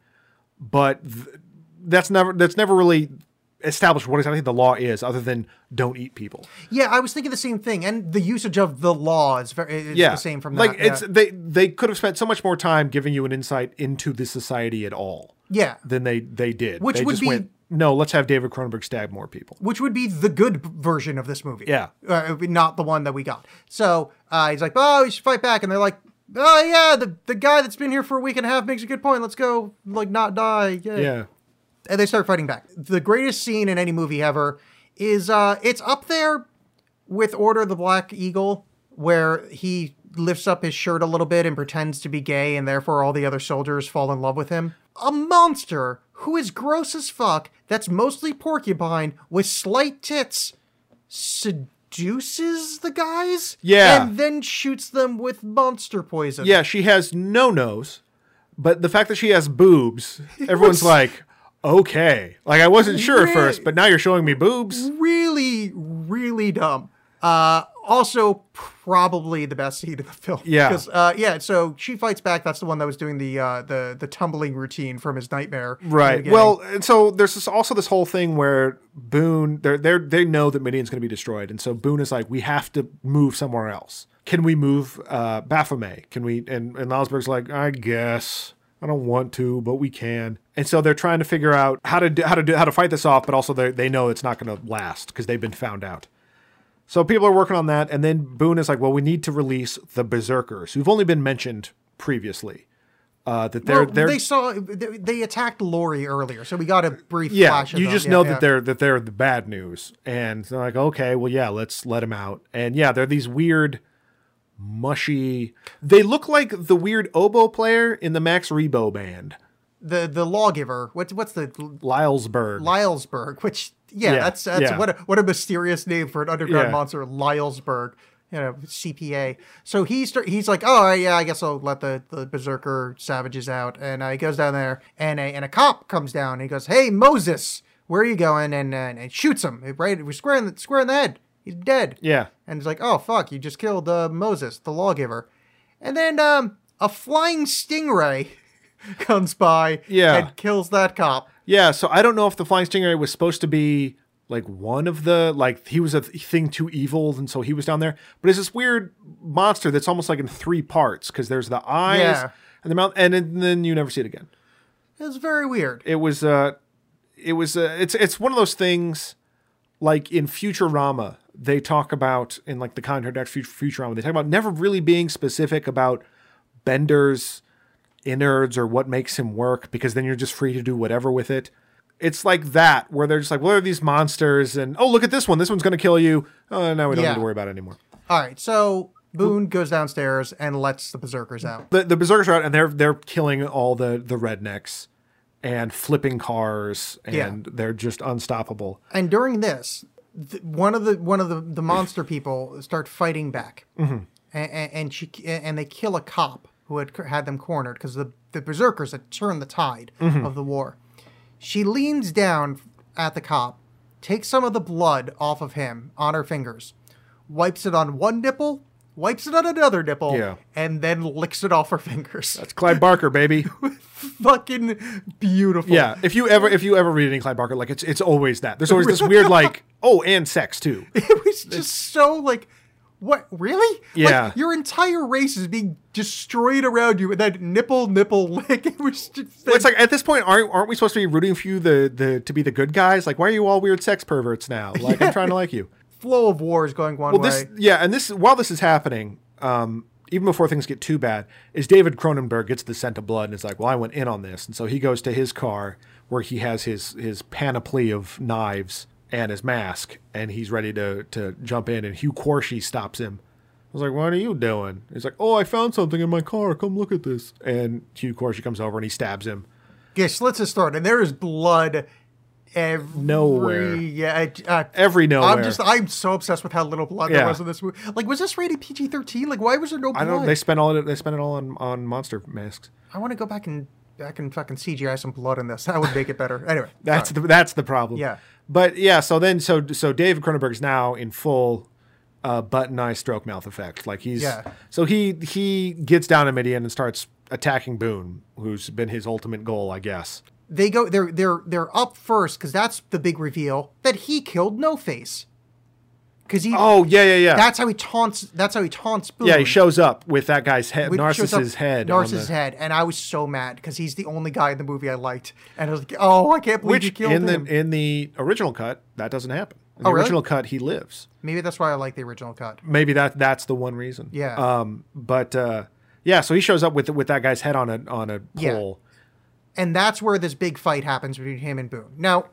But th- that's never that's never really established what exactly the law is, other than don't eat people. yeah, I was thinking the same thing, and the usage of the law is very is Yeah, the same from like that. it's yeah. they they could have spent so much more time giving you an insight into the society at all yeah. than they they did. Which they would just be- went, no, let's have David Cronenberg stab more people. Which would be the good b- version of this movie. Yeah. Uh, not the one that we got. So uh, he's like, oh, we should fight back. And they're like, oh, yeah, the, the guy that's been here for a week and a half makes a good point. Let's go, like, not die. Yay. Yeah. And they start fighting back. The greatest scene in any movie ever is, uh, it's up there with Order of the Black Eagle, where he lifts up his shirt a little bit and pretends to be gay, and therefore all the other soldiers fall in love with him. A monster who is gross as fuck, that's mostly porcupine, with slight tits, seduces the guys? Yeah. And then shoots them with monster poison. Yeah, she has no nose, but the fact that she has boobs, everyone's was- like, okay. Like, I wasn't sure at Really? first, but now you're showing me boobs. Really, really dumb. Uh, also, probably the best scene of the film. Yeah. Because, uh, yeah, so she fights back. That's the one that was doing the uh, the the tumbling routine from his nightmare. in the Right. beginning. Well, and so there's this, also this whole thing where Boone, they're, they're, they know that Midian's going to be destroyed. And so Boone is like, we have to move somewhere else. Can we move uh, Baphomet? Can we? And, and Nosberg's like, I guess. I don't want to, but we can. And so they're trying to figure out how to do, how to do, how to fight this off, but also they they know it's not going to last because they've been found out. So people are working on that, and then Boone is like, "Well, we need to release the Berserkers, who've only been mentioned previously. Uh, that they're Well, they're they saw they, they attacked Lori earlier, so we got a brief yeah. flash. Of You them. just Yeah, know yeah. that they're that they're the bad news, and they're like, okay, well, yeah, let's let them out. And yeah, they're these weird, mushy. They look like the weird oboe player in the Max Rebo band, the the lawgiver. What's what's the Lylesburg. Lylesburg? Which yeah, Yeah, that's that's yeah. what a, what a mysterious name for an underground Yeah. monster, Lylesburg. You know, C P A. So he start, he's like, oh, all right, yeah, I guess I'll let the, the berserker savages out. And uh, he goes down there, and a and a cop comes down. And he goes, hey, Moses, where are you going? And uh, and shoots him right, we're square in the square in the head. He's dead. yeah. And he's like, oh fuck, you just killed uh, Moses, the lawgiver. And then um, a flying stingray comes by Yeah. and kills that cop. Yeah, so I don't know if the Flying Stingray was supposed to be like one of the, like he was a th- thing too evil, and so he was down there. But it's this weird monster that's almost like in three parts because there's the eyes Yeah. and the mouth, and then then you never see it again. It was very weird. It was, uh, it was, uh, it's it's one of those things like in Futurama they talk about in like the Contact X Futurama they talk about never really being specific about Bender's innards or what makes him work because then you're just free to do whatever with it. It's like that where they're just like, what are these monsters? And oh, look at this one. This one's going to kill you. Oh, now we don't Yeah. need to worry about it anymore. All right, so Boone goes downstairs and lets the berserkers out. The the berserkers are out and they're they're killing all the the rednecks and flipping cars and Yeah. they're just unstoppable. And during this, th- one of the one of the, the monster people start fighting back, mm-hmm. and, and she and they kill a cop who had had them cornered because the the berserkers had turned the tide mm-hmm. of the war. She leans down at the cop, takes some of the blood off of him on her fingers, wipes it on one nipple, wipes it on another nipple, yeah. and then licks it off her fingers. That's Clive Barker, baby. Fucking beautiful. Yeah, if you ever if you ever read any Clive Barker, like it's it's always that. There's always this weird like, oh, and sex too. It was just it's, so like, what, really? Yeah. Like, your entire race is being destroyed around you with that nipple, nipple lick. It was just... Well, it's like, at this point, aren't, aren't we supposed to be rooting for you the, the to be the good guys? Like, why are you all weird sex perverts now? Like, yeah. I'm trying to like you. Flow of war is going one well, way. This, yeah, and this while this is happening, um, even before things get too bad, is David Cronenberg gets the scent of blood and is like, well, I went in on this. And so he goes to his car where he has his, his panoply of knives and his mask, and he's ready to, to jump in, and Hugh Quarshie stops him. I was like, what are you doing? He's like, oh, I found something in my car. Come look at this. And Hugh Quarshie comes over and he stabs him. Yeah, slits his throat, and there is blood every... Nowhere. Yeah, uh, every nowhere. I'm just, I'm so obsessed with how little blood yeah. there was in this movie. Like, was this rated P G thirteen? Like, why was there no blood? I don't. They spent all. They spent it all on, on monster masks. I want to go back and back and fucking C G I some blood in this. That would make it better. Anyway, that's the that's the problem. Yeah. But yeah, so then so so David Cronenberg's now in full uh, button eye stroke mouth effect. Like he's yeah. so he he gets down to Midian and starts attacking Boone, who's been his ultimate goal, I guess. They go they're they're they're up first because that's the big reveal that he killed No Face. Because he oh yeah yeah yeah that's how he taunts that's how he taunts Boone. Yeah, he shows up with that guy's head, Which Narcissus' head, Narcissus' the... head, and I was so mad because he's the only guy in the movie I liked, and I was like, oh, I can't believe Which you killed in him. the in the original cut that doesn't happen. In the oh, really? original cut, he lives. Maybe that's why I like the original cut. Maybe that that's the one reason. Yeah. Um. But uh, yeah. So he shows up with with that guy's head on a on a pole. Yeah. And that's where this big fight happens between him and Boone. Now,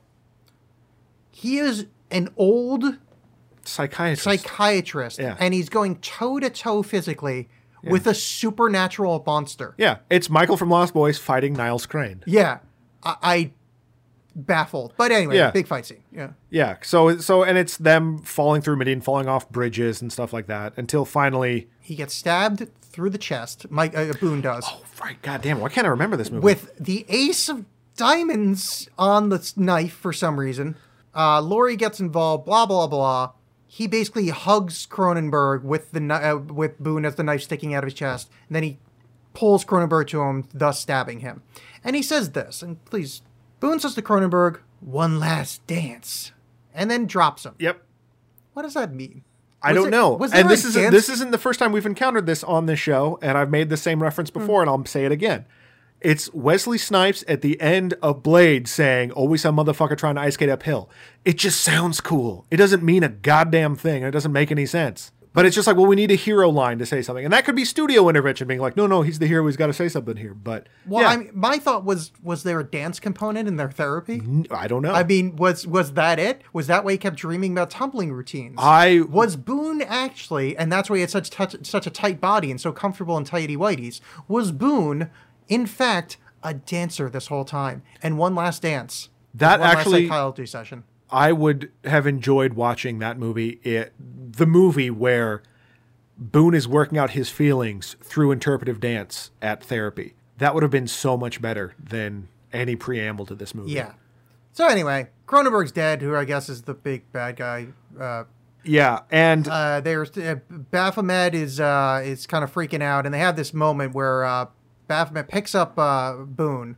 he is an old psychiatrist, psychiatrist, yeah. and he's going toe to toe physically yeah. with a supernatural monster. Yeah, it's Michael from Lost Boys fighting Niles Crane. Yeah, I, I baffled, but anyway, yeah. big fight scene. Yeah, yeah. So so and it's them falling through Midian, falling off bridges and stuff like that until finally he gets stabbed through the chest. Mike uh, Boone does. Oh right, God damn! Why can't I remember this movie? With the ace of diamonds on the knife for some reason. Uh, Laurie gets involved. Blah blah blah. He basically hugs Cronenberg with the uh, with Boone as the knife sticking out of his chest, and then he pulls Cronenberg to him, thus stabbing him. And he says this, and please, Boone says to Cronenberg, "One last dance," and then drops him. Yep. What does that mean? I was don't there, know. Was there and this a isn't dance? this isn't the first time we've encountered this on this show, and I've made the same reference before, mm. and I'll say it again. It's Wesley Snipes at the end of Blade saying, always some motherfucker trying to ice skate uphill. It just sounds cool. It doesn't mean a goddamn thing. It doesn't make any sense. But it's just like, well, we need a hero line to say something. And that could be studio intervention being like, no, no, he's the hero. He's got to say something here. But well, yeah. I mean, my thought was, was there a dance component in their therapy? I don't know. I mean, was was that it? Was that why he kept dreaming about tumbling routines? I was Boone actually, and that's why he had such touch, such a tight body and so comfortable in tighty whities. Was Boone, in fact, a dancer this whole time? And one last dance. That one actually, last psychology session. I would have enjoyed watching that movie. It the movie where Boone is working out his feelings through interpretive dance at therapy. That would have been so much better than any preamble to this movie. Yeah. So anyway, Cronenberg's dead, who I guess is the big bad guy. Uh, yeah, and uh, there's uh, Baphomet is uh, is kind of freaking out, and they have this moment where uh, Baphomet picks up uh, Boone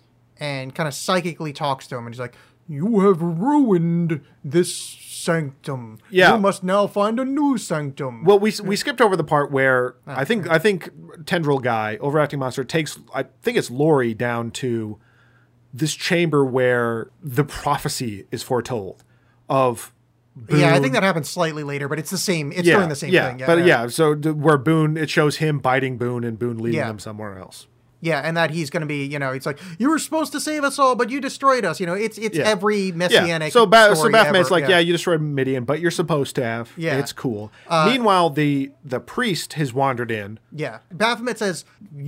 and kind of psychically talks to him, and he's like, "You have ruined this sanctum. Yeah. You must now find a new sanctum." Well, we we skipped over the part where oh, I think okay. I think Tendril guy, overacting monster, takes I think it's Laurie down to this chamber where the prophecy is foretold of Boone. Yeah, I think that happens slightly later, but it's the same. It's yeah, doing the same yeah, thing. Yeah, but yeah. yeah, so where Boone, it shows him biting Boone and Boone leading yeah. them somewhere else. Yeah, and that he's going to be, you know, it's like, you were supposed to save us all, but you destroyed us. You know, it's it's yeah. every messianic yeah. So, ba- so story Baphomet's ever. like, yeah. yeah, you destroyed Midian, but you're supposed to have. Yeah. It's cool. Uh, Meanwhile, the the priest has wandered in. Yeah. Baphomet says,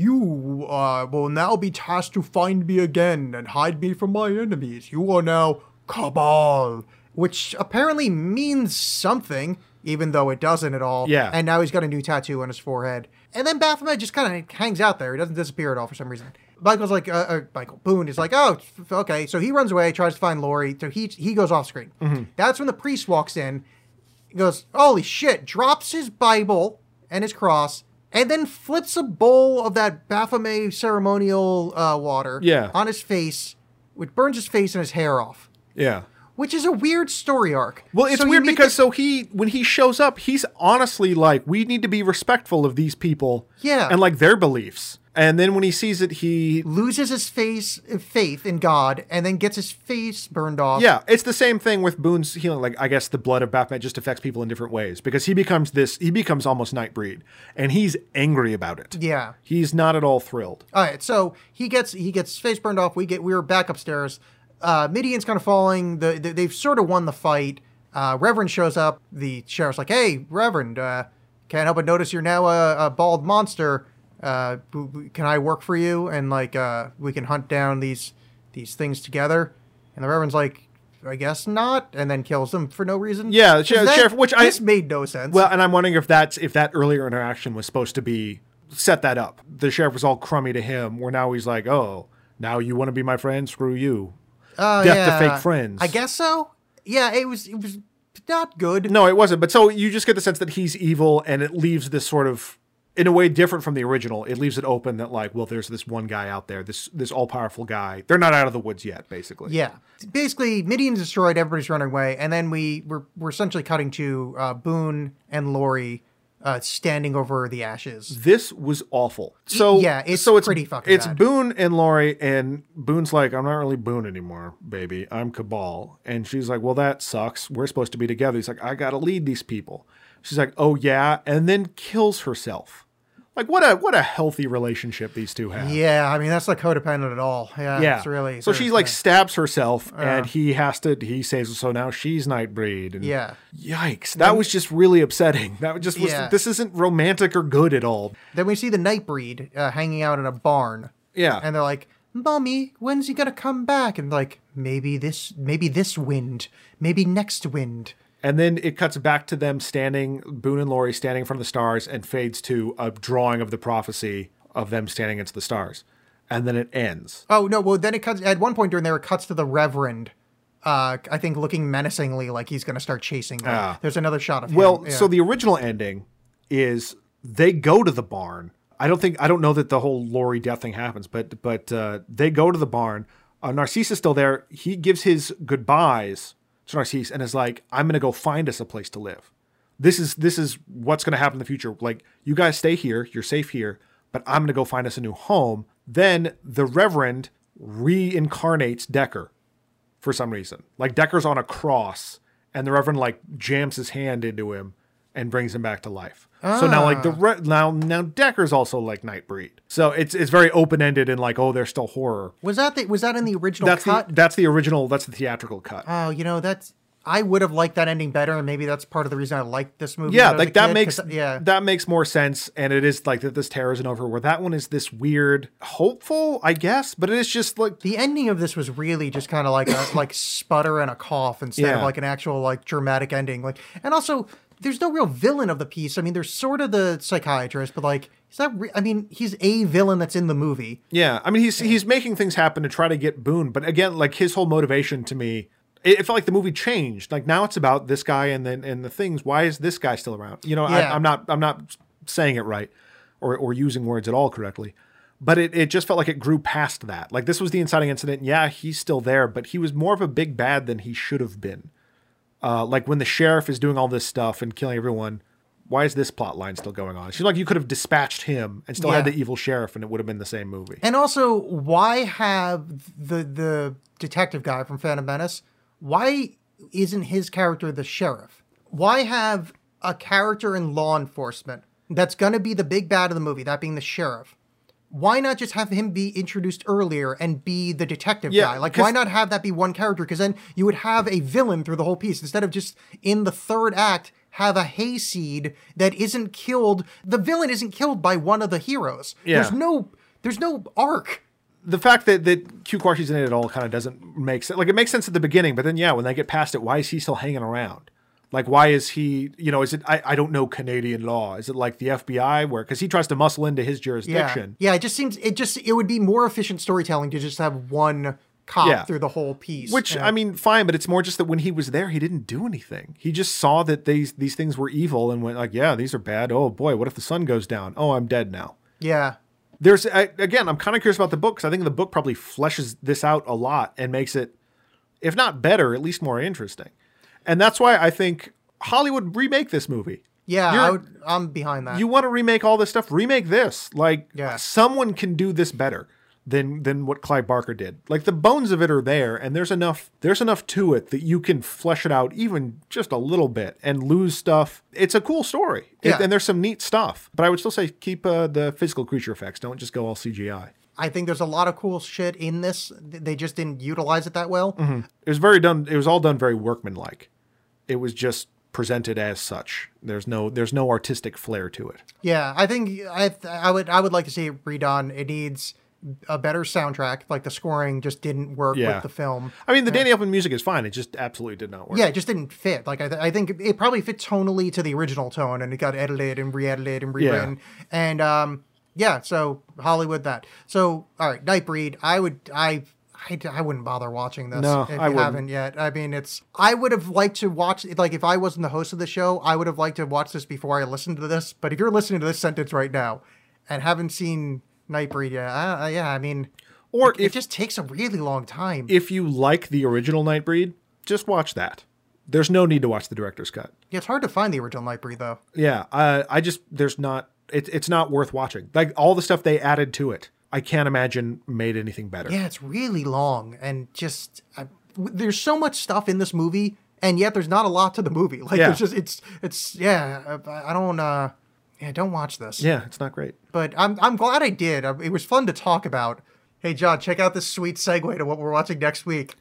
you uh, will now be tasked to find me again and hide me from my enemies. You are now Cabal. which apparently means something, even though it doesn't at all. Yeah. And now he's got a new tattoo on his forehead. And then Baphomet just kind of hangs out there. He doesn't disappear at all for some reason. Michael's like, uh, uh, Michael Boone is like, oh, f- okay. So he runs away, tries to find Laurie. So he he goes off screen. Mm-hmm. That's when the priest walks in. He goes, holy shit, drops his Bible and his cross, and then flips a bowl of that Baphomet ceremonial uh, water Yeah. on his face, which burns his face and his hair off. Yeah. Which is a weird story arc. Well, it's So you weird meet because the- so he when he shows up, he's honestly like, we need to be respectful of these people. Yeah. And like their beliefs. And then when he sees it, he loses his face faith in God, and then gets his face burned off. Yeah, it's the same thing with Boone's healing. Like, I guess the blood of Baphomet just affects people in different ways because he becomes this, he becomes almost Nightbreed, and he's angry about it. Yeah. He's not at all thrilled. All right, so he gets he gets his face burned off. We get we're back upstairs. Uh, Midian's kind of falling. The, the they've sort of won the fight. Uh, Reverend shows up. The sheriff's like, "Hey, Reverend, uh, can't help but notice you're now a, a bald monster. Uh, w- w- can I work for you? And like, uh, we can hunt down these these things together." And the Reverend's like, "I guess not," and then kills them for no reason. Yeah, the 'Cause sheriff- that- sheriff, which I- this made no sense. Well, and I'm wondering if that's if that earlier interaction was supposed to be set that up. The sheriff was all crummy to him, where now he's like, "Oh, now you want to be my friend? Screw you." Oh, death to yeah. fake friends. I guess so. Yeah, it was it was not good. No, it wasn't. But so you just get the sense that he's evil, and it leaves this sort of, in a way different from the original. It leaves it open that like, well, there's this one guy out there, this this all powerful guy. They're not out of the woods yet, basically. Yeah. Basically, Midian's destroyed, everybody's running away, and then we, we're, we're essentially cutting to uh, Boone and Laurie uh, standing over the ashes. This was awful. So yeah, it's so it's pretty fucking It's bad. Boone and Laurie, and Boone's like, I'm not really Boone anymore, baby. I'm Cabal. And she's like, well, that sucks. We're supposed to be together. He's like, I gotta lead these people. She's like, oh yeah, and then kills herself. Like what a what a healthy relationship these two have. Yeah, I mean, that's not codependent at all. Yeah, Yeah. it's really... so sort she of- like yeah. stabs herself, and he has to. He saves her. So now she's Nightbreed. And Yeah. Yikes! That was just really upsetting. That just was. Yeah. This isn't romantic or good at all. Then we see the Nightbreed uh, hanging out in a barn. Yeah. And they're like, Mommy, when's he gonna come back? And like, maybe this, maybe this wind, maybe next wind. And then it cuts back to them standing, Boone and Laurie standing in front of the stars, and fades to a drawing of the prophecy of them standing against the stars. And then it ends. Oh, no, well, then it cuts, at one point during there, it cuts to the Reverend, uh, I think looking menacingly like he's gonna start chasing them. Ah. There's another shot of him. Well, yeah. so the original ending is they go to the barn. I don't think, I don't know that the whole Laurie death thing happens, but but uh, they go to the barn. Uh, Narcisse is still there. He gives his goodbyes to Narcisse and is like, I'm going to go find us a place to live. This is this is what's going to happen in the future. Like, you guys stay here. You're safe here. But I'm going to go find us a new home. Then the Reverend reincarnates Decker for some reason. Like, Decker's on a cross, and the Reverend, like, jams his hand into him and brings him back to life. So now, like, the re- now now Decker's also, like, Nightbreed. So it's it's very open-ended and, like, oh, there's still horror. Was that the, was that in the original That's cut? the that's the original, that's the theatrical cut. Oh, you know, that's, I would have liked that ending better, and maybe that's part of the reason I liked this movie. Yeah, when I was like a that kid, makes 'cause, yeah. that makes more sense, and it is like that this terror isn't over. Where that one is this weird, hopeful, I guess, but it is just like The ending of this was really just kind of like a like sputter and a cough instead of Yeah. like an actual like dramatic ending. Like, and also there's no real villain of the piece. I mean, there's sort of the psychiatrist, but like, is that? Re- I mean, he's a villain that's in the movie. yeah. I mean, he's he's making things happen to try to get Boone, but again, like his whole motivation to me, it, it felt like the movie changed. Like now it's about this guy and then and the things. Why is this guy still around? You know, Yeah. I, I'm not I'm not saying it right or or using words at all correctly. But it, it just felt like it grew past that. Like this was the inciting incident. Yeah, he's still there, but he was more of a big bad than he should have been. Uh, like when the sheriff is doing all this stuff and killing everyone, why is this plot line still going on? It seems like you could have dispatched him and still had Yeah. the evil sheriff and it would have been the same movie. And also, why have the the detective guy from Phantom Menace? Why isn't his character the sheriff? Why have a character in law enforcement that's going to be the big bad of the movie, that being the sheriff? Why not just have him be introduced earlier and be the detective Yeah, guy? Like, 'cause- why not have that be one character? Because then you would have a villain through the whole piece instead of just in the third act have a hayseed that isn't killed. The villain isn't killed by one of the heroes. Yeah. There's no, there's no arc. the fact that, that Q Quarshie's in it at all kind of doesn't make sense. Like, it makes sense at the beginning, but then, yeah, when they get past it, why is he still hanging around? Like, why is he, you know, is it, I, I don't know Canadian law. Is it like the F B I where, because he tries to muscle into his Yeah. jurisdiction. Yeah, it just seems, it just, it would be more efficient storytelling to just have one cop Yeah. through the whole piece. Which, Yeah. I mean, fine, but it's more just that when he was there, he didn't do anything. He just saw that these, these things were evil and went like, yeah, these are bad. Oh boy, what if the sun goes down? Oh, I'm dead now. Yeah. There's, I, again, I'm kind of curious about the book because I think the book probably fleshes this out a lot and makes it, if not better, at least more interesting. And that's why I think Hollywood remake this movie. Yeah, You're- I would, I'm behind that. You want to remake all this stuff? Remake this. Like, Yeah. someone can do this better than than what Clive Barker did. Like, the bones of it are there, and there's enough there's enough to it that you can flesh it out even just a little bit and lose stuff. It's a cool story, It- Yeah. and there's some neat stuff. But I would still say keep uh, the physical creature effects. Don't just go all C G I. I think there's a lot of cool shit in this. They just didn't utilize it that well. It was very done. It was all done very workmanlike. It was just presented as such. There's no there's no artistic flair to it. Yeah, I think I I would I would like to see it redone. It needs a better soundtrack. Like the scoring just didn't work Yeah. with the film. I mean, the Danny Elfman music is fine. It just absolutely did not work. Yeah, it just didn't fit. Like I, th- I think it probably fit tonally to the original tone, and it got edited and re-edited and rewritten. And um, yeah, so Hollywood that. So all right, Nightbreed. I would I. I, I wouldn't bother watching this No, if I you wouldn't. haven't yet. I mean, it's. I would have liked to watch. Like, if I wasn't the host of the show, I would have liked to watch this before I listened to this. But if you're listening to this sentence right now and haven't seen Nightbreed yet, uh, yeah, I mean, Or it, if it just takes a really long time. if you like the original Nightbreed, just watch that. There's no need to watch the director's cut. Yeah, it's hard to find the original Nightbreed though. Yeah, uh, I just there's not. It, it's not worth watching. Like all the stuff they added to it, I can't imagine made anything better. Yeah, it's really long and just I, w- there's so much stuff in this movie, and yet there's not a lot to the movie. Like, Yeah. it's just it's it's yeah. I, I don't uh yeah don't watch this. Yeah, it's not great. But I'm I'm glad I did. Uh, It was fun to talk about. Hey John, check out this sweet segue to what we're watching next week.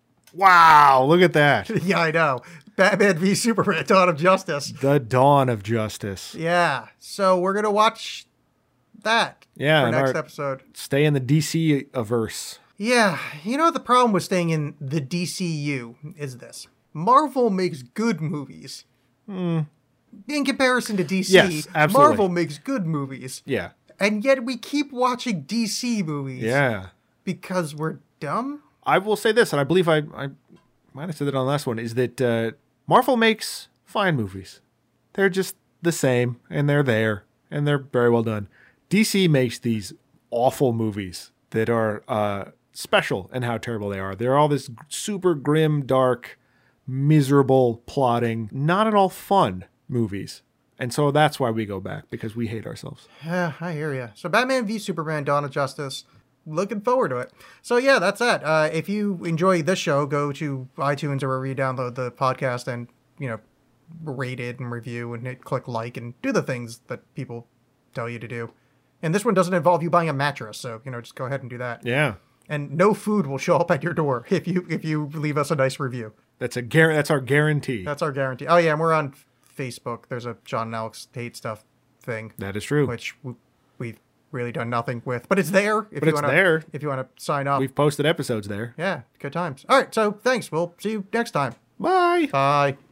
Wow, look at that. Yeah, I know. Batman v Superman: Dawn of Justice. The dawn of justice. Yeah. So we're gonna watch that. Yeah, For and next our- episode. Stay in the D C averse. Yeah, you know the problem with staying in the D C U is this: Marvel makes good movies. In comparison to D C, Yes, absolutely. Marvel makes good movies, Yeah. and yet we keep watching D C movies. Yeah. because we're dumb. I will say this, and I believe I, I might have said that on the last one, is that uh, Marvel makes fine movies. They're just the same, and they're there, and they're very well done. D C makes these awful movies that are uh, special in how terrible they are. They're all this super grim, dark, miserable, plotting, not at all fun movies. And so that's why we go back, because we hate ourselves. Yeah, I hear you. So Batman v Superman: Dawn of Justice. Looking forward to it. So yeah, that's that. Uh, if you enjoy this show, go to iTunes or wherever you download the podcast and, you know, rate it and review and hit click like and do the things that people tell you to do. And this one doesn't involve you buying a mattress, so, you know, just go ahead and do that. Yeah. And no food will show up at your door if you if you leave us a nice review. That's a gar- that's our guarantee. That's our guarantee. Oh yeah, and we're on Facebook. There's a John and Alex hate stuff thing, that is true. which we, we've really done nothing with, but it's there. If But you it's wanna, there. If you want to sign up. We've posted episodes there. Yeah, good times. All right, so thanks. We'll see you next time. Bye. Bye.